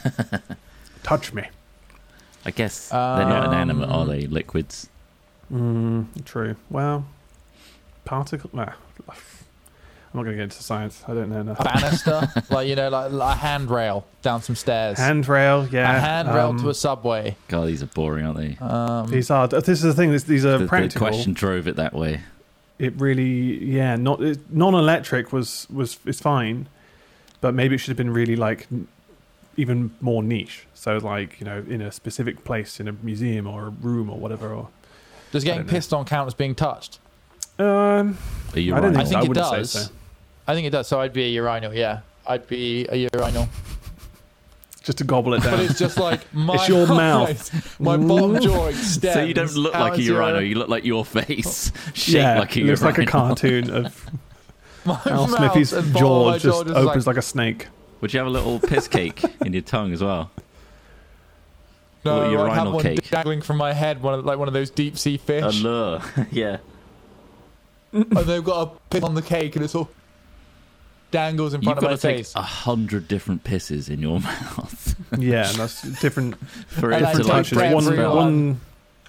Touch me. I guess they're not Um, inanimate, are they? Liquids. Mm, true. Well, particle. Nah, I'm not going to get into science. I don't know enough. A banister, like you know, like, like a handrail down some stairs. Handrail. Yeah. a handrail um, to a subway. God, these are boring, aren't they? Um, These are. This is the thing. This, these are the, the practical. question drove it that way. It really, yeah, not it, non-electric was was is fine, but maybe it should have been really like n- even more niche. So like you know, in a specific place, in a museum or a room or whatever. Or Does I getting don't know. pissed on count as being touched? um, Are you I don't right? think I so. think I it wouldn't say does. so. I think it does. So I'd be a urinal. Yeah, I'd be a urinal. Just to gobble it down. But it's just like my It's your mouth. my bottom jaw extends. So you don't look out like a as your- urinal. You look like your face shaped yeah, like a it looks urinal. like a cartoon of My Al mouth Smithy's and bottom jaw of my just just opens like, like a snake. Would you have a little piss cake in your tongue as well? no, little I'd have urinal one cake. dangling from my head, one of, like one of those deep sea fish, A lure. Yeah. and they've got a piss on the cake, and it sort of dangles in You've front of got my to take face. a hundred different pisses in your mouth Yeah, and that's different for And it I to different take like touches. for break One, everyone. spell. one.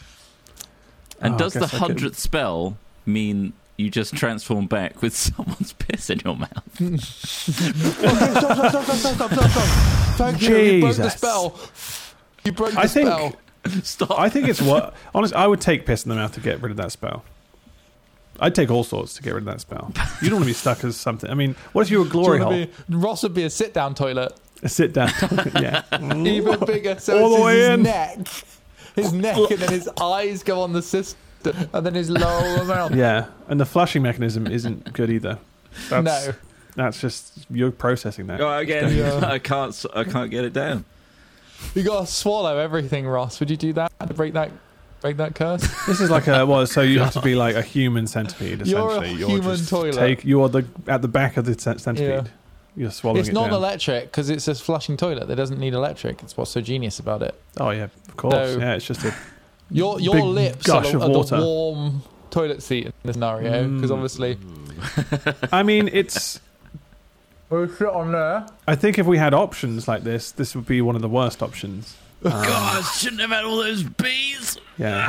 And Oh, I does the guess I could- hundredth spell mean you just transform back with someone's piss in your mouth? Okay, stop, stop, stop, stop, stop, stop, stop. Thank you. You broke the Jesus. spell. You broke the I think- spell. Stop. I think it's what. Honestly, I would take piss in the mouth to get rid of that spell. I'd take all sorts to get rid of that spell. You don't want to be stuck as something. I mean, what if you were a Do you glory wanna hole? be- Ross would be a sit-down toilet, A sit down. Yeah. even bigger. So All it's the way his in. neck, his neck, and then his eyes go on the system, and then his lower mouth. Yeah. And the flushing mechanism isn't good either. That's, No. That's just you're processing that. Oh, again, Yeah. I can't. I can't get it down. You got to swallow everything, Ross. Would you do that to break that, break that curse? This is like a well. So you have to be like a human centipede. You're a Essentially, human just toilet. Take you are the at the back of the cent- centipede. Yeah. You're swallowing It's it down. non-electric because it's a flushing toilet that doesn't need electric. It's what's so genius about it. Oh yeah, of course. So- yeah, it's just a Your your Big lips gush are, of the, are water. the warm toilet seat in this scenario because Mm. obviously I mean, it's. we'll sit on there. I think if we had options like this, this would be one of the worst options. Um, God, I shouldn't have had all those bees. Yeah.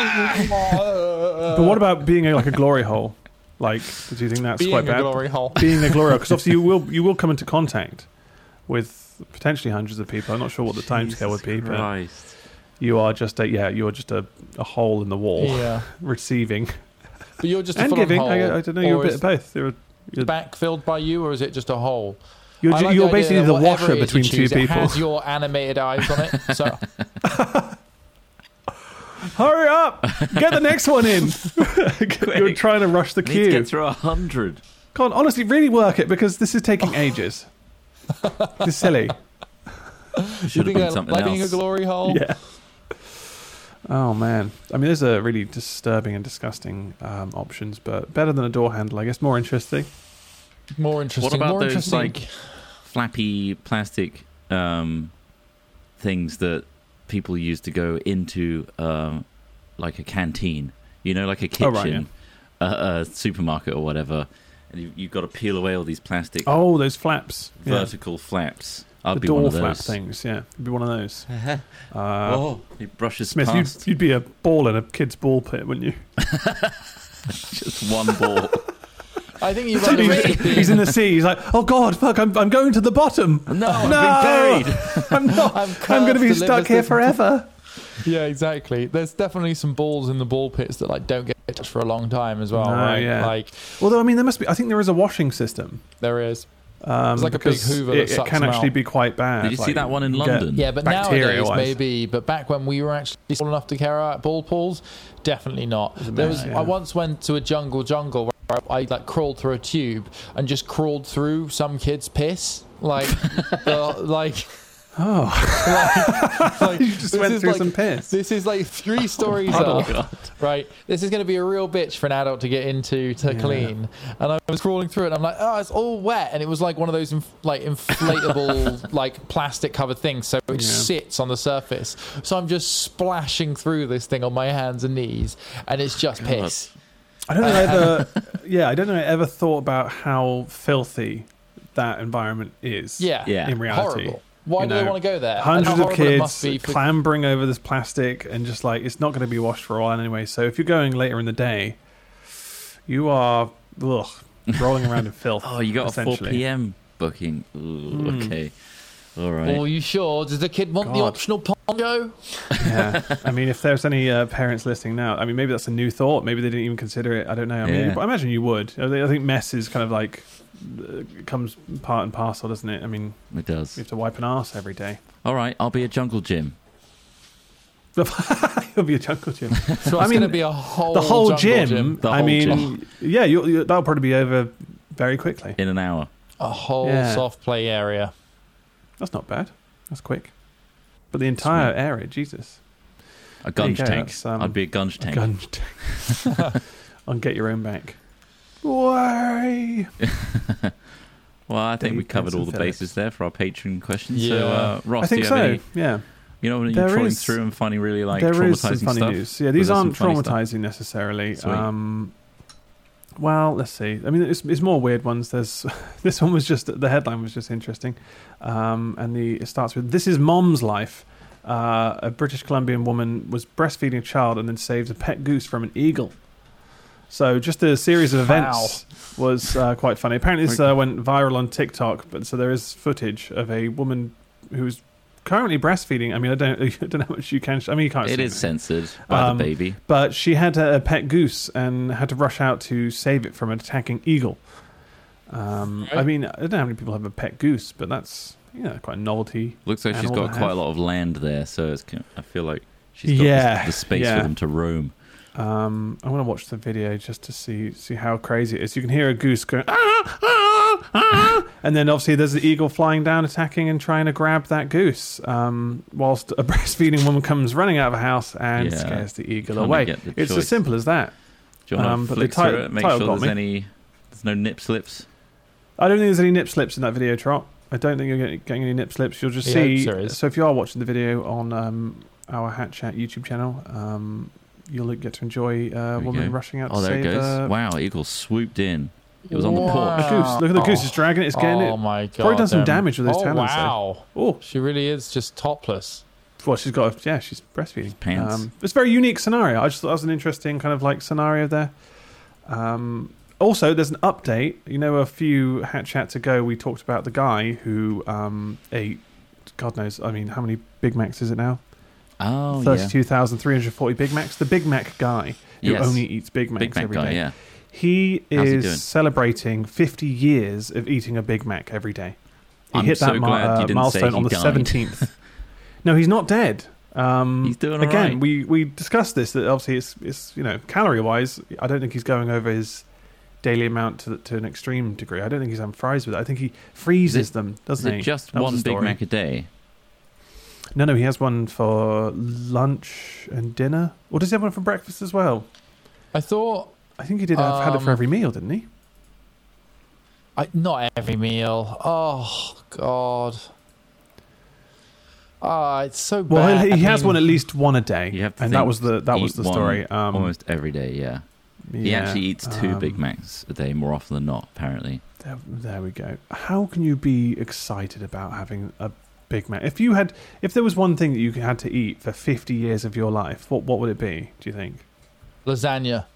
But what about being a, like a glory hole? Like, do you think that's being quite a bad? glory hole? Being a glory hole, because obviously you will you will come into contact with potentially hundreds of people. I'm not sure what the timescale would be, but Christ. you are just a yeah, you are just a, a hole in the wall, Yeah, receiving but you're just a and full-on giving. hole. I, I don't know. You're a or bit is of both. You're you're, back filled by you, or is it just a hole? you're, I ju- like you're the idea basically that the whatever washer it is you between two choose, it people. has your animated eyes on it. So Hurry up! Get the next one in. You're trying to rush the I need to queue. get through a hundred. Can't honestly really work it because this is taking ages. It's silly. Should have been something like else. being a glory hole. Yeah. Oh man, I mean, there's a really disturbing and disgusting um, options, but better than a door handle, I guess. More interesting. More interesting. What about more those interesting. like flappy plastic um, things that people use to go into um, like a canteen? You know, like a kitchen, Oh, right, yeah. a, a supermarket or whatever, and you, you've got to peel away all these plastic Oh, those flaps. Yeah. vertical flaps. I'd The be door one of flap those. things, yeah. It'd be one of those. Uh, oh, he brushes Smith, you'd, past you'd be a ball in a kid's ball pit, wouldn't you? just one ball. I think you So run the he's, risk of being- he's in the sea. He's like, "Oh God, fuck! I'm I'm going to the bottom. No, I've no, been buried. I'm not. I'm I'm, going to cursed be to live stuck as here this- forever." Yeah, exactly. There's definitely some balls in the ball pits that like don't get touched for a long time as well, No, right? yeah. Like Although, I mean, there must be. I think there is a washing system. there is. Um, It's like a big because Hoover that It, it sucks can them actually out. be quite bad. Did you see like, that one in you get London? Yeah, but bacteria-wise. nowadays maybe. But back when we were actually small enough to carry out ball pools, definitely not. There was. yeah. I once went to a jungle jungle where I, I like crawled through a tube and just crawled through some kid's piss, like, the, like. Oh, like, like, you just this went is through like- some piss. This is like three stories Oh, up, God. right? This is going to be a real bitch for an adult to get into to Yeah. clean. And I was crawling through it, and I'm like, oh, it's all wet, and it was like one of those inf- like inflatable like plastic covered things, so it Yeah. sits on the surface. So I'm just splashing through this thing on my hands and knees, and it's just God. piss. I don't know. I ever, yeah, I don't know. I ever thought about how filthy that environment is. Yeah, Yeah. in reality. horrible. Why You do they know, want to go there? And Hundreds how of horrible it kids must be for- clambering over this plastic, and just like it's not going to be washed for a while anyway. So if you're going later in the day, you are ugh, rolling around in filth. Oh, you got a four essentially. p.m. booking. Ooh, Hmm. Okay, all right. Oh, you sure? Does the kid want the God. optional pongo? Yeah, I mean, if there's any uh, parents listening now, I mean, maybe that's a new thought. Maybe they didn't even consider it. I don't know. I mean, Yeah. I imagine you would. I think- I think mess is kind of like uh, comes part and parcel, doesn't it? I mean, It does. you have to wipe an arse every day. All right, I'll be a jungle gym. You'll be a jungle gym. So it's I mean, going to be a whole the whole jungle gym. gym. The I whole mean, gym. yeah, you, you, that'll probably be over very quickly. In an hour. A whole Yeah. soft play area. That's not bad. That's quick. But the entire Sweet. area, Jesus. A There you gunge go, tank. that's, um, I'd be a gunge tank. Gun tank. On Get Your Own Back. Why? Well, I think Dave we covered all the Benson Phillips. bases there for our Patreon questions. Yeah. So, uh, Ross, I think do you so. have any? Yeah. You know, when you're There trawling is- through and finding really like there traumatizing is some funny stuff. news. Yeah, Was these there some aren't funny stuff? traumatizing necessarily. Sweet. Um, well, let's see. I mean, it's, it's more weird ones. There's this one was just the headline was just interesting, um, and the it starts with "This is Mom's life." Uh, a British Columbian woman was breastfeeding a child and then saved a pet goose from an eagle. So just a series of events was uh, quite funny. Apparently, this uh, went viral on TikTok. But so there is footage of a woman who's currently breastfeeding. I mean, I don't, I don't know how much you can. I mean, you can't. It see is it. censored by Um, the baby. But she had a pet goose and had to rush out to save it from an attacking eagle. Um, I mean, I don't know how many people have a pet goose, but that's you know quite a novelty. Looks like she's animal got to quite a have. lot of land there, so it's, I feel like she's got Yeah, the, the space yeah. for them to roam. Um, I want to watch the video just to see see how crazy it is. You can hear a goose going, ah, ah, ah, and then obviously there's the eagle flying down, attacking and trying to grab that goose. Um, whilst a breastfeeding woman comes running out of a house and Yeah. scares the eagle Kinda away. get the It's choice. as simple as that. Do you want to Um, but the flick ti- through it? Make title sure got there's me. any, there's no nip slips. I don't think there's any nip slips in that video, Trot. I don't think you're getting, getting any nip slips. You'll just Yeah, see. there is. So if you are watching the video on um, our Hat Chat YouTube channel, um, you'll get to enjoy uh, a we woman go. rushing out Oh, to there it save goes. uh, Wow, eagle swooped in. It was on the Wow. porch. a goose. Look at the goose is dragging it. It's getting oh it. my god! Probably done some um, damage with those oh, talons, though. wow! Oh, She really is just topless. well, she's got. A, yeah, she's breastfeeding. Pants. Um, it's a very unique scenario. I just thought that was an interesting kind of like scenario there. Um, also, there's an update. You know, a few Hat Chats ago, we talked about the guy who um, ate. God knows. I mean, how many Big Macs is it now? Oh, yeah. Thirty-two thousand three hundred forty Big Macs. The Big Mac guy who Yes. only eats Big Macs Big Mac every guy, day. yeah. He How's he is doing? celebrating fifty years of eating a Big Mac every day. He I'm hit so that mi- glad you uh, didn't say milestone he on the died. seventeenth. No, he's not dead. Um, He's doing all again. right. We we discussed this that obviously it's it's you know calorie wise. I don't think he's going over his daily amount to to an extreme degree. I don't think he's having fries with it. I think he freezes it, them, doesn't is he? It just that one Big Mac a day? No, no, he has one for lunch and dinner. Or does he have one for breakfast as well? I thought... I think he did have um, had it for every meal, didn't he? I, not every meal. Oh, God. Ah, oh, it's so bad. Well, he, he I has mean, one at least one a day, You have to and think that was the that was eat the one story. Um, almost every day, yeah. He yeah, actually eats two um, Big Macs a day more often than not, apparently. There, there we go. How can you be excited about having a Big Mac? If you had, if there was one thing that you had to eat for fifty years of your life, what what would it be? Do you think? Lasagna.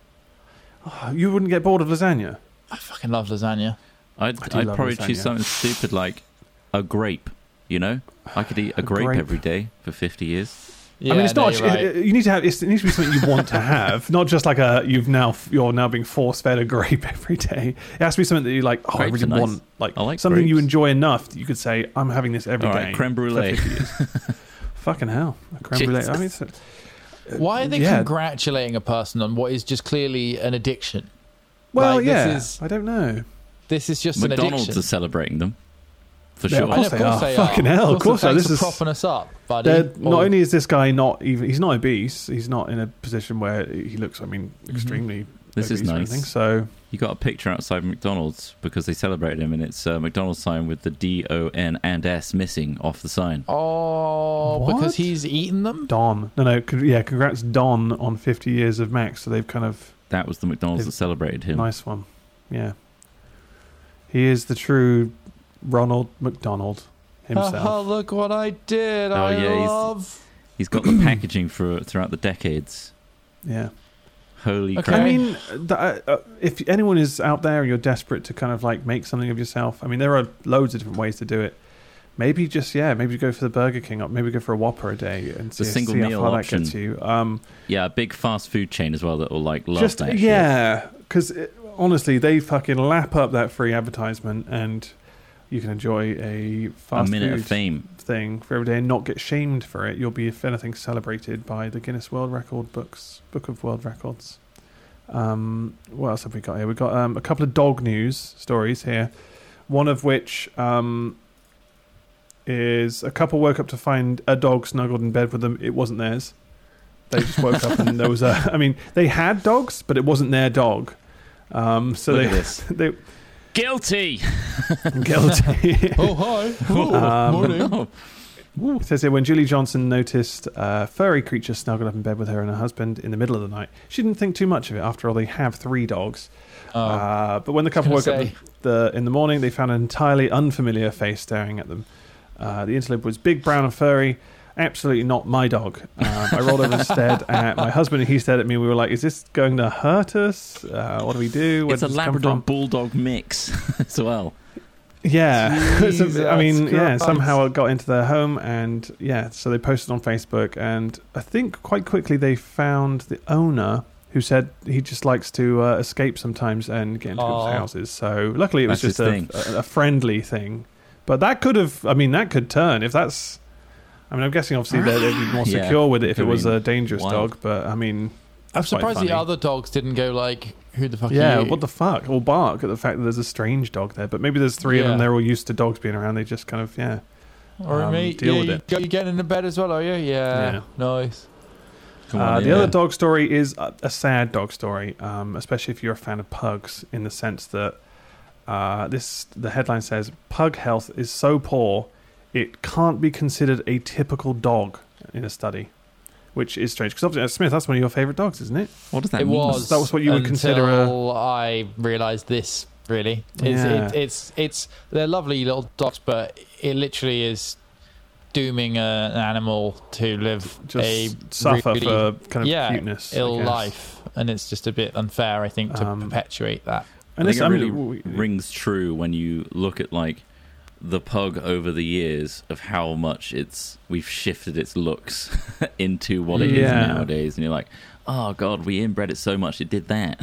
Oh, you wouldn't get bored of lasagna. I fucking love lasagna. I'd, I I'd love probably lasagna. choose something stupid like a grape. You know, I could eat a, A grape, grape. every day for fifty years. Yeah, I mean, it's no, not. you're right. It, it- you need to have. It's, it needs to be something you want to have, not just like a. You've now. You're now being force fed a grape every day. It has to be something that you like. Oh, Grapes I really are nice. want. Like, I like something you grapes. enjoy enough that you could say, "I'm having this every All day." right, creme for brulee. fifty years. Fucking hell, a creme brulee. I mean, it's, Why are they yeah. congratulating a person on what is just clearly an addiction? well, Like, yeah. This is, I don't know. this is just an McDonald's addiction. are celebrating them. For Yeah, sure. of course And they are. Fucking hell, of course they are. Thanks This for is- propping us up, buddy. They're- Not Or- only is this guy not even. He's not obese. He's not in a position where he looks. I mean, extremely. This is obese or nice. anything, so You got a picture outside McDonald's because they celebrated him, and it's a McDonald's sign with the D O N and S missing off the sign. Oh, What? because he's eaten them? Don. No, no. con- Yeah, congrats, Don, on fifty years of Max. So they've kind of. That was the McDonald's They've- that celebrated him. Nice one. Yeah. He is the true Ronald McDonald himself. Oh, look what I did. Oh, I yeah, he's- love... He's got the packaging for throughout the decades. Yeah. Holy Okay. crap! I mean, th- uh, uh, if anyone is out there and you're desperate to kind of like make something of yourself, I mean, there are loads of different ways to do it. Maybe just, yeah, maybe go for the Burger King up, maybe go for a Whopper a day and see, The single see how meal far option. that gets you. Um, Yeah, a big fast food chain as well that will like love just, that shit. yeah, because honestly, they fucking lap up that free advertisement and you can enjoy a A fast minute food of fame. thing for every day and not get shamed for it. You'll be, if anything, celebrated by the Guinness World Record books, Book of World Records. Um, what else have we got here? We've got um, a couple of dog news stories here. One of which um, is a couple woke up to find a dog snuggled in bed with them. It wasn't theirs. They just woke up and there was a. I mean, they had dogs, but it wasn't their dog. Um, so Look they, at this. they Guilty. guilty. Oh, hi. Oh, Um, morning. It says here, when Julie Johnson noticed a furry creature snuggled up in bed with her and her husband in the middle of the night, she didn't think too much of it. After all, they have three dogs. Oh. Uh, but when the couple woke gonna up say. the, the, in the morning, they found an entirely unfamiliar face staring at them. Uh, the interloper was big, brown, and furry. Absolutely not my dog. Um, I rolled over and stared at my husband, and he stared at me. We were like, "Is this going to hurt us? Uh, what do we do? Where It's a does this come Labrador from?" Bulldog mix as well. Yeah, so, Jesus I mean, yeah, Christ. somehow it got into their home, and yeah, so they posted on Facebook, and I think quite quickly they found the owner, who said he just likes to uh, escape sometimes and get into Aw. people's houses. So luckily, it was That's just his a, thing. a, a friendly thing, but that could have, I mean, that could turn if that's. I mean, I'm guessing obviously they'd, they'd be more Yeah, secure with it if I it was mean, a dangerous wild. dog, but I mean, I'm that's quite surprised the funny. other dogs didn't go like, who the fuck Yeah, are you? what the fuck? Or bark at the fact that there's a strange dog there. But maybe there's three of Yeah. them. They're all used to dogs being around. They just kind of, yeah. Or um, mate, deal yeah, with you, it. got- you getting into bed as well, are you? Yeah. Yeah. Nice. Come Uh, on, the yeah. other dog story is a, a sad dog story, um, especially if you're a fan of pugs, in the sense that uh, this the headline says, pug health is so poor, it can't be considered a typical dog in a study. Which is strange, because obviously, uh, Smith, that's one of your favourite dogs, isn't it? What does that It mean? was. That was what you would until consider a- I realised this. Really, it's, Yeah. it, it's it's they're lovely little dogs, but it literally is dooming a, an animal to live Just a suffer really, for kind of yeah, cuteness. I ill guess. life, and it's just a bit unfair, I think, to Um, perpetuate that. And I this, think it I really mean, we- rings true when you look at like the pug over the years of how much it's we've shifted its looks into what it is Yeah. nowadays, and you're like, oh god, we inbred it so much it did that.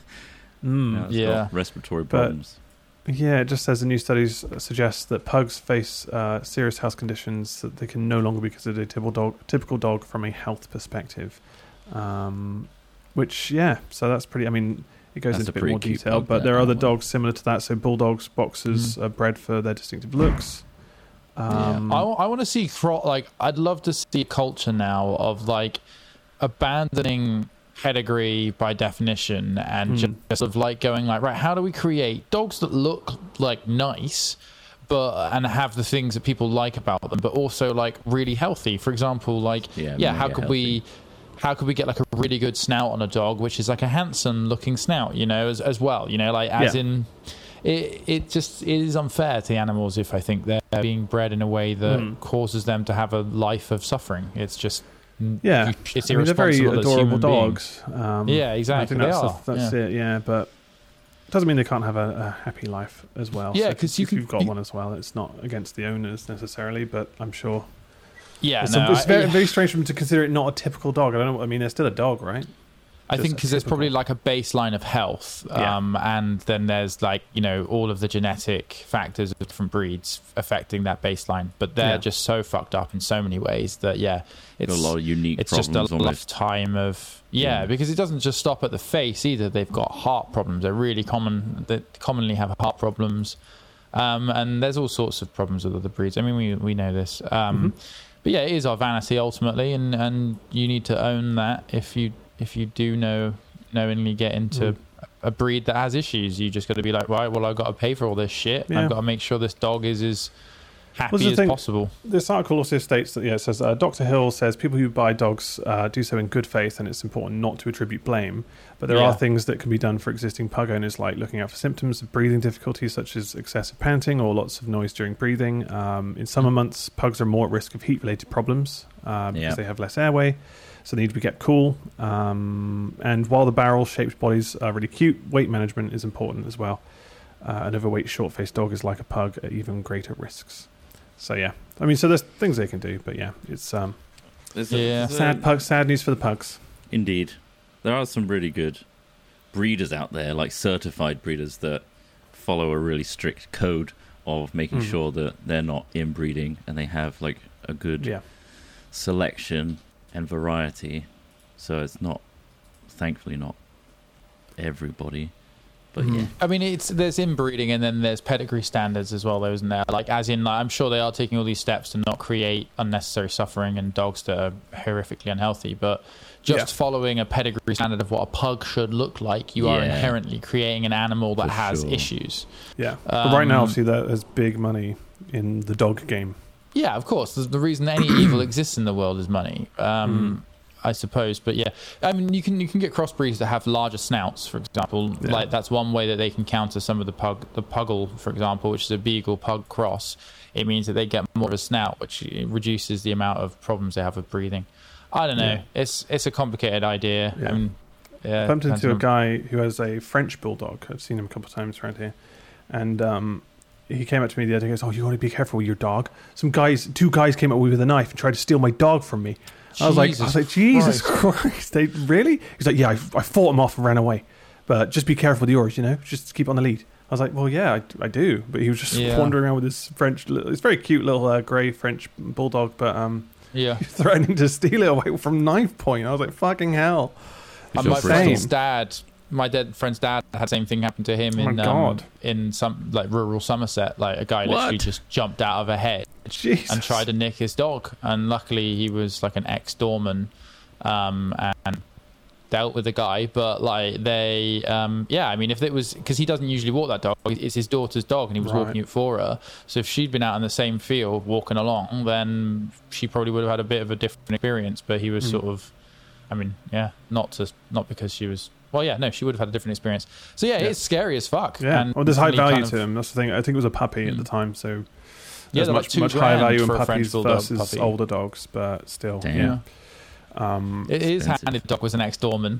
Mm. Now it's Yeah. got respiratory But- problems. Yeah, it just says the new studies suggest that pugs face uh, serious health conditions that they can no longer be considered a typical dog, typical dog from a health perspective. Um, which, yeah, so that's pretty. I mean, It goes That's into a a bit pretty more cute detail, pug but there, there are other that one. dogs similar to that. So bulldogs, boxers Mm. are bred for their distinctive looks. Um, I, I want to see cro- like I'd love to see a culture now of like abandoning pedigree by definition and Hmm. just sort of like going like, right, how do we create dogs that look like nice but and have the things that people like about them, but also like really healthy? For example, like Yeah, yeah, how mega could we how could we get like a really good snout on a dog which is like a handsome looking snout, you know, as as well, you know, like as Yeah. in it it just it is unfair to the animals if I think they're being bred in a way that Mm. causes them to have a life of suffering. It's just Yeah, it's I mean, they're very irresponsible as adorable human beings. dogs. Um, Yeah, I exactly. think They that's, are. that's yeah. it. Yeah, but doesn't mean they can't have a, a happy life as well. Yeah, So 'cause you if can- you've got you- one as well, it's not against the owners necessarily, but I'm sure Yeah, it's, no, a, it's I- very yeah. very strange for them to consider it not a typical dog. I don't know. What, I mean, they're still a dog, right? I Just think because there's typical. probably like a baseline of health, Yeah. um, and then there's like you know all of the genetic factors of different breeds affecting that baseline. But they're Yeah. just so fucked up in so many ways that yeah, it's Got a lot of unique it's just problems a almost. lifetime of yeah, Yeah. because it doesn't just stop at the face either. They've got heart problems. They're really common. They commonly have heart problems, um, and there's all sorts of problems with other breeds. I mean, we we know this. Um, Mm-hmm. But yeah, it is our vanity ultimately, and, and you need to own that if you if you do know knowingly get into Mm. a breed that has issues. You just got to be like, right, well, I've got to pay for all this shit. Yeah. I've got to make sure this dog is as happy Well, the as thing- possible. This article also states that, yeah, it says uh, Doctor Hill says people who buy dogs uh, do so in good faith, and it's important not to attribute blame. But there Yeah. are things that can be done for existing pug owners, like looking out for symptoms of breathing difficulties, such as excessive panting or lots of noise during breathing. Um, in summer months, pugs are more at risk of heat-related problems uh, because Yeah. they have less airway, so they need to be kept cool. Um, and while the barrel-shaped bodies are really cute, weight management is important as well. Uh, an overweight, short-faced dog is like a pug at even greater risks. So yeah, I mean, so there's things they can do, but yeah, it's um, There's a- Yeah. there's a- sad pug, sad news for the pugs. Indeed. There are some really good breeders out there, like certified breeders that follow a really strict code of making Mm. sure that they're not inbreeding and they have like a good Yeah, selection and variety. So it's not, thankfully, not everybody. But Mhm. yeah. I mean, it's there's inbreeding and then there's pedigree standards as well, though, isn't there? Like, as in, like, I'm sure they are taking all these steps to not create unnecessary suffering and dogs that are horrifically unhealthy. But just Yeah. following a pedigree standard of what a pug should look like, you are Yeah. inherently creating an animal that For has sure. issues. yeah. but right now, Um, obviously, there's big money in the dog game. Yeah, of course. The, the reason any evil exists in the world is money, um, I suppose. But yeah, I mean, you can you can get crossbreeds that have larger snouts, for example. Yeah. Like that's one way that they can counter some of the pug, the puggle, for example, which is a beagle pug cross. It means that they get more of a snout, which reduces the amount of problems they have with breathing. I don't know. Yeah. It's it's a complicated idea. Yeah. I mean, yeah, I bumped depends into a on- guy who has a French bulldog. I've seen him a couple of times around here, and um, he came up to me the other day. He goes, "Oh, you want to be careful with your dog." Some guys, two guys, came up with a knife and tried to steal my dog from me. I was like, I was like, Jesus Christ! They really? He's like, yeah, I, I fought him off and ran away, but just be careful with yours, you know, just keep on the lead. I was like, well, yeah, I, I do, but he was just Yeah. wandering around with this French. Little, it's very cute little uh, grey French bulldog, but um, Yeah. threatening to steal it away from knife point. I was like, fucking hell! And your my Bristol? friend's dad, my dead friend's dad, had the same thing happen to him Oh my in um, God. in some like rural Somerset. Like a guy What? literally just jumped out of a hedge Jesus. and tried to nick his dog. And luckily, he was like an ex-doorman, um, and dealt with the guy. But like they, um, yeah, I mean, if it was because he doesn't usually walk that dog, it's his daughter's dog, and he was Right. walking it for her. So if she'd been out in the same field walking along, then she probably would have had a bit of a different experience. But he was Mm. sort of. I mean, yeah, not to not because she was. Well, yeah, no, she would have had a different experience. So yeah, Yeah. it's scary as fuck. Yeah, and well, there's high really value kind of- to him. That's the thing. I think it was a puppy at Mm. the time, so Yeah, there's they're like much two much higher grand value in for a French puppies bulldog versus puppy. older dogs, but still, Damn. yeah. Yeah, Um, it is expensive. handy. The dog was an ex-doorman.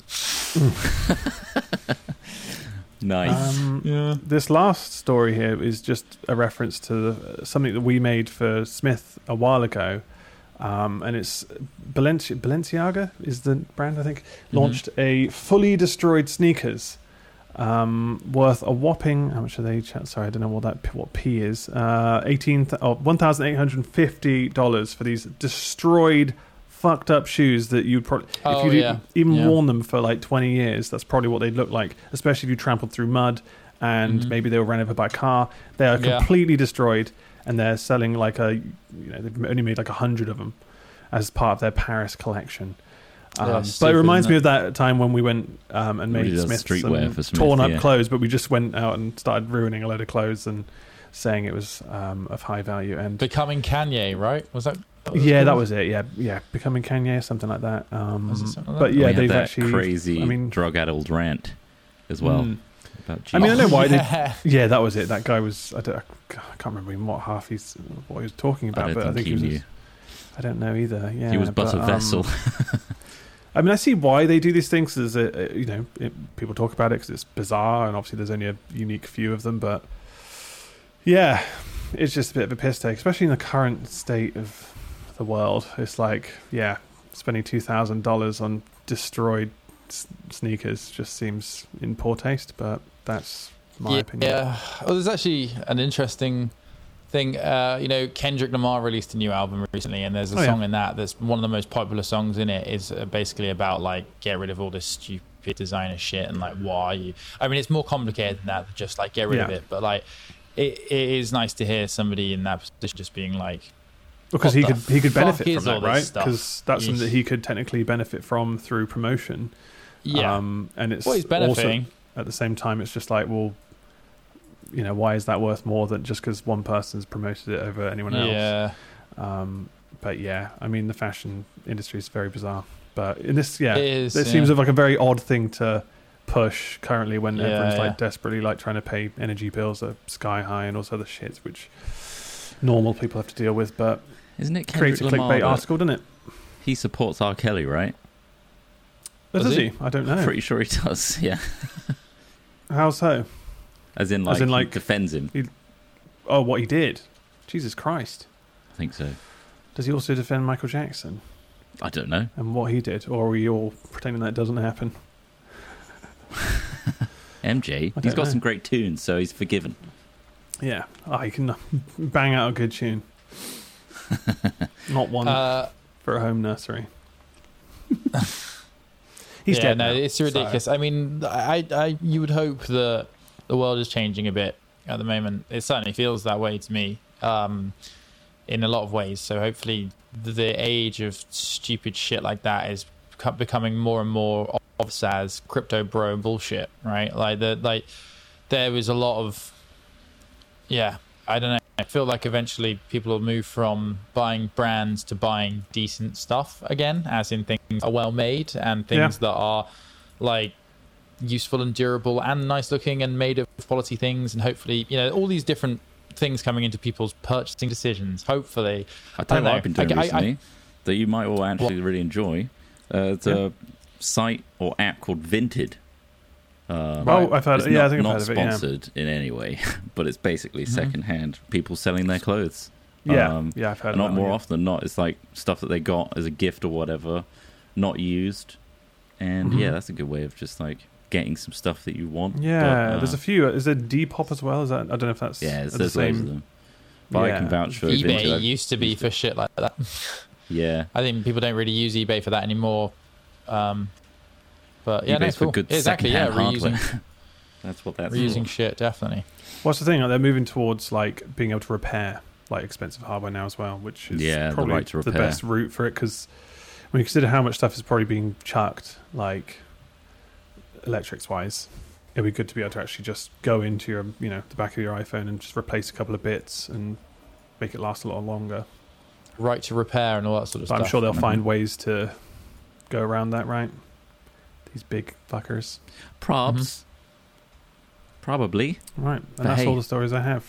Nice. um, Yeah. This last story here is just a reference to the, something that we made for Smith a while ago, um, and it's Balenci- Balenciaga is the brand, I think, Mm-hmm. launched a fully destroyed sneakers um, worth a whopping. How much are they? Ch- Sorry, I don't know what that what P is. Uh, eighteen th- oh, one thousand eight hundred fifty dollars for these destroyed, fucked up shoes that you'd probably, Oh, if you yeah. even Yeah. worn them for like twenty years, that's probably what they'd look like, especially if you trampled through mud and Mhm. maybe they were ran over by a car. They are Yeah. completely destroyed, and they're selling like a, you know, they've only made like a hundred of them as part of their Paris collection. Um, Yeah, but stupid, it reminds isn't me it? of that time when we went um, and Really made does Smiths streetwear some for Smith, torn up yeah. clothes, but we just went out and started ruining a load of clothes and saying it was um, of high value. And Becoming Kanye, right? Was that? that was yeah, called? that was it. Yeah, yeah, becoming Kanye, something like that. Um, Was it something like but that? yeah, we had they've that actually crazy I mean, drug-addled rant as well. Mm. About I mean, I Jesus. know why Yeah. they. Yeah, that was it. That guy was. I, don't, I can't remember even what half he's what he was talking about, I don't but think I think he he was. knew. I don't know either. Yeah, He was but but, a vessel. Um, I mean, I see why they do these things. Is a, you know, it, people talk about it because it's bizarre, and obviously there's only a unique few of them. But yeah, it's just a bit of a piss take, especially in the current state of the world. It's like, yeah, spending two thousand dollars on destroyed s- sneakers just seems in poor taste. But that's my yeah, opinion. Yeah. Well, there's actually an interesting thing. Uh, you know, Kendrick Lamar released a new album recently, and there's a Oh, yeah. song in that that's one of the most popular songs in it. Is uh, basically about like get rid of all this stupid designer shit and like why you. I mean, it's more complicated than that. Just like get rid of Yeah. it, but like it, it is nice to hear somebody in that position just being like. Because What he the could he could fuck benefit is from all that, this right? stuff? Because that's something that he could technically benefit from through promotion. Yeah. Um, and it's Well, he's benefiting. also, at the same time, it's just like, well, you know, why is that worth more than just because one person's promoted it over anyone else? Yeah. Um, but yeah, I mean, the fashion industry is very bizarre. But in this, yeah, It is, it yeah. seems like a very odd thing to push currently when Yeah, everyone's yeah. like desperately like trying to pay energy bills are sky high and all this other shit, which normal people have to deal with. But Isn't it creates Kendrick a Lamar clickbait that- article, doesn't it? He supports R. Kelly, right? Does, Does he? he? I don't know. Pretty sure he does. Yeah, How so? as in like, As in, he like- defends him. Oh, what he did? Jesus Christ! I think so. Does he also defend Michael Jackson I don't know. and what he did, or are we all pretending that doesn't happen? M J, I he's don't got know. some great tunes, so he's forgiven. Yeah, oh, he can bang out a good tune. Not one Uh, for a home nursery. He's yeah, dead no, now, it's so- ridiculous. I mean, I, I, you would hope that the world is changing a bit at the moment. It certainly feels that way to me, um, in a lot of ways. So hopefully, the age of stupid shit like that is beco- becoming more and more obvious as crypto bro bullshit, right? Like the like, there was a lot of, yeah, I don't know. I feel like eventually people will move from buying brands to buying decent stuff again, as in things that are well made and things Yeah. that are like useful and durable and nice looking and made of quality things, and hopefully, you know, all these different things coming into people's purchasing decisions. Hopefully, I tell you know. what I've been doing I- I- recently that you might all actually really enjoy. Uh, it's Yeah. a site or app called Vinted. Um, Oh, I've heard. it's Yeah, not, I think I've not heard of it. Yeah, sponsored in any way, but it's basically Mhm. secondhand people selling their clothes. yeah, Um, yeah. I've heard. And of not that more one, yeah. often than not, it's like stuff that they got as a gift or whatever, not used. And Mhm. yeah, that's a good way of just like getting some stuff that you want. Yeah, but, uh, there's a few. Is there Depop as well? Is that? I don't know if that's. yeah, there's, the there's loads same. of them. But I can Yeah. vouch for eBay Vinted. I've used to be used for it. shit like that. Yeah, I think people don't really use eBay for that anymore. Um, but yeah, no, eBay's for cool. good Exactly. Yeah, secondhand reusing, hardware. That's what that's reusing for. shit, definitely. What's the thing? Like, they're moving towards like being able to repair like expensive hardware now as well, which is Yeah, the probably right to the repair. best route for it. Because when you consider how much stuff is probably being chucked, like electrics wise, it'd be good to be able to actually just go into your, you know, the back of your iPhone and just replace a couple of bits and make it last a lot longer. Right to repair and all that sort of But stuff. I'm sure they'll Mhm. find ways to go around that, right? These big fuckers. Probs. Mm-hmm. Probably. Right. And But that's hey. all the stories I have.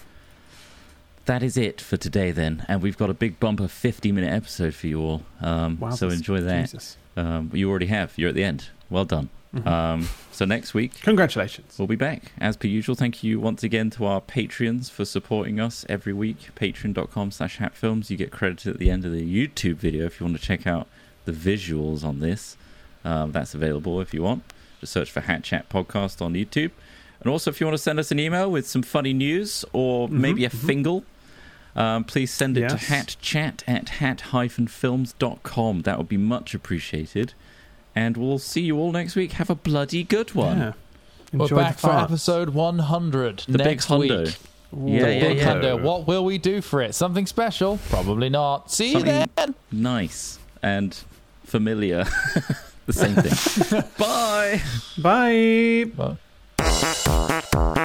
That is it for today then. And we've got a big bumper fifty minute episode for you all. Um, Wow. so that's- enjoy that. Jesus. Um, you already have. You're at the end. Well done. Mhm. Um, so next week, Congratulations. we'll be back. As per usual, thank you once again to our Patreons for supporting us every week. Patreon.com slash hatfilms. You get credited at the end of the YouTube video if you want to check out the visuals on this. Um, that's available if you want. Just search for Hat Chat Podcast on YouTube. And also, if you want to send us an email with some funny news or Mhm, maybe a mhm. fingle, Um, please send it yes. to hatchat at hat films dot com. That would be much appreciated. And we'll see you all next week. Have a bloody good one. Yeah. We're Enjoy back the for farts. episode one hundred The next big hundo. week. Yeah, the yeah, big yeah. hundo. What will we do for it? Something special? Probably not. See Something you then. nice and familiar. The same thing. Bye. Bye. Bye.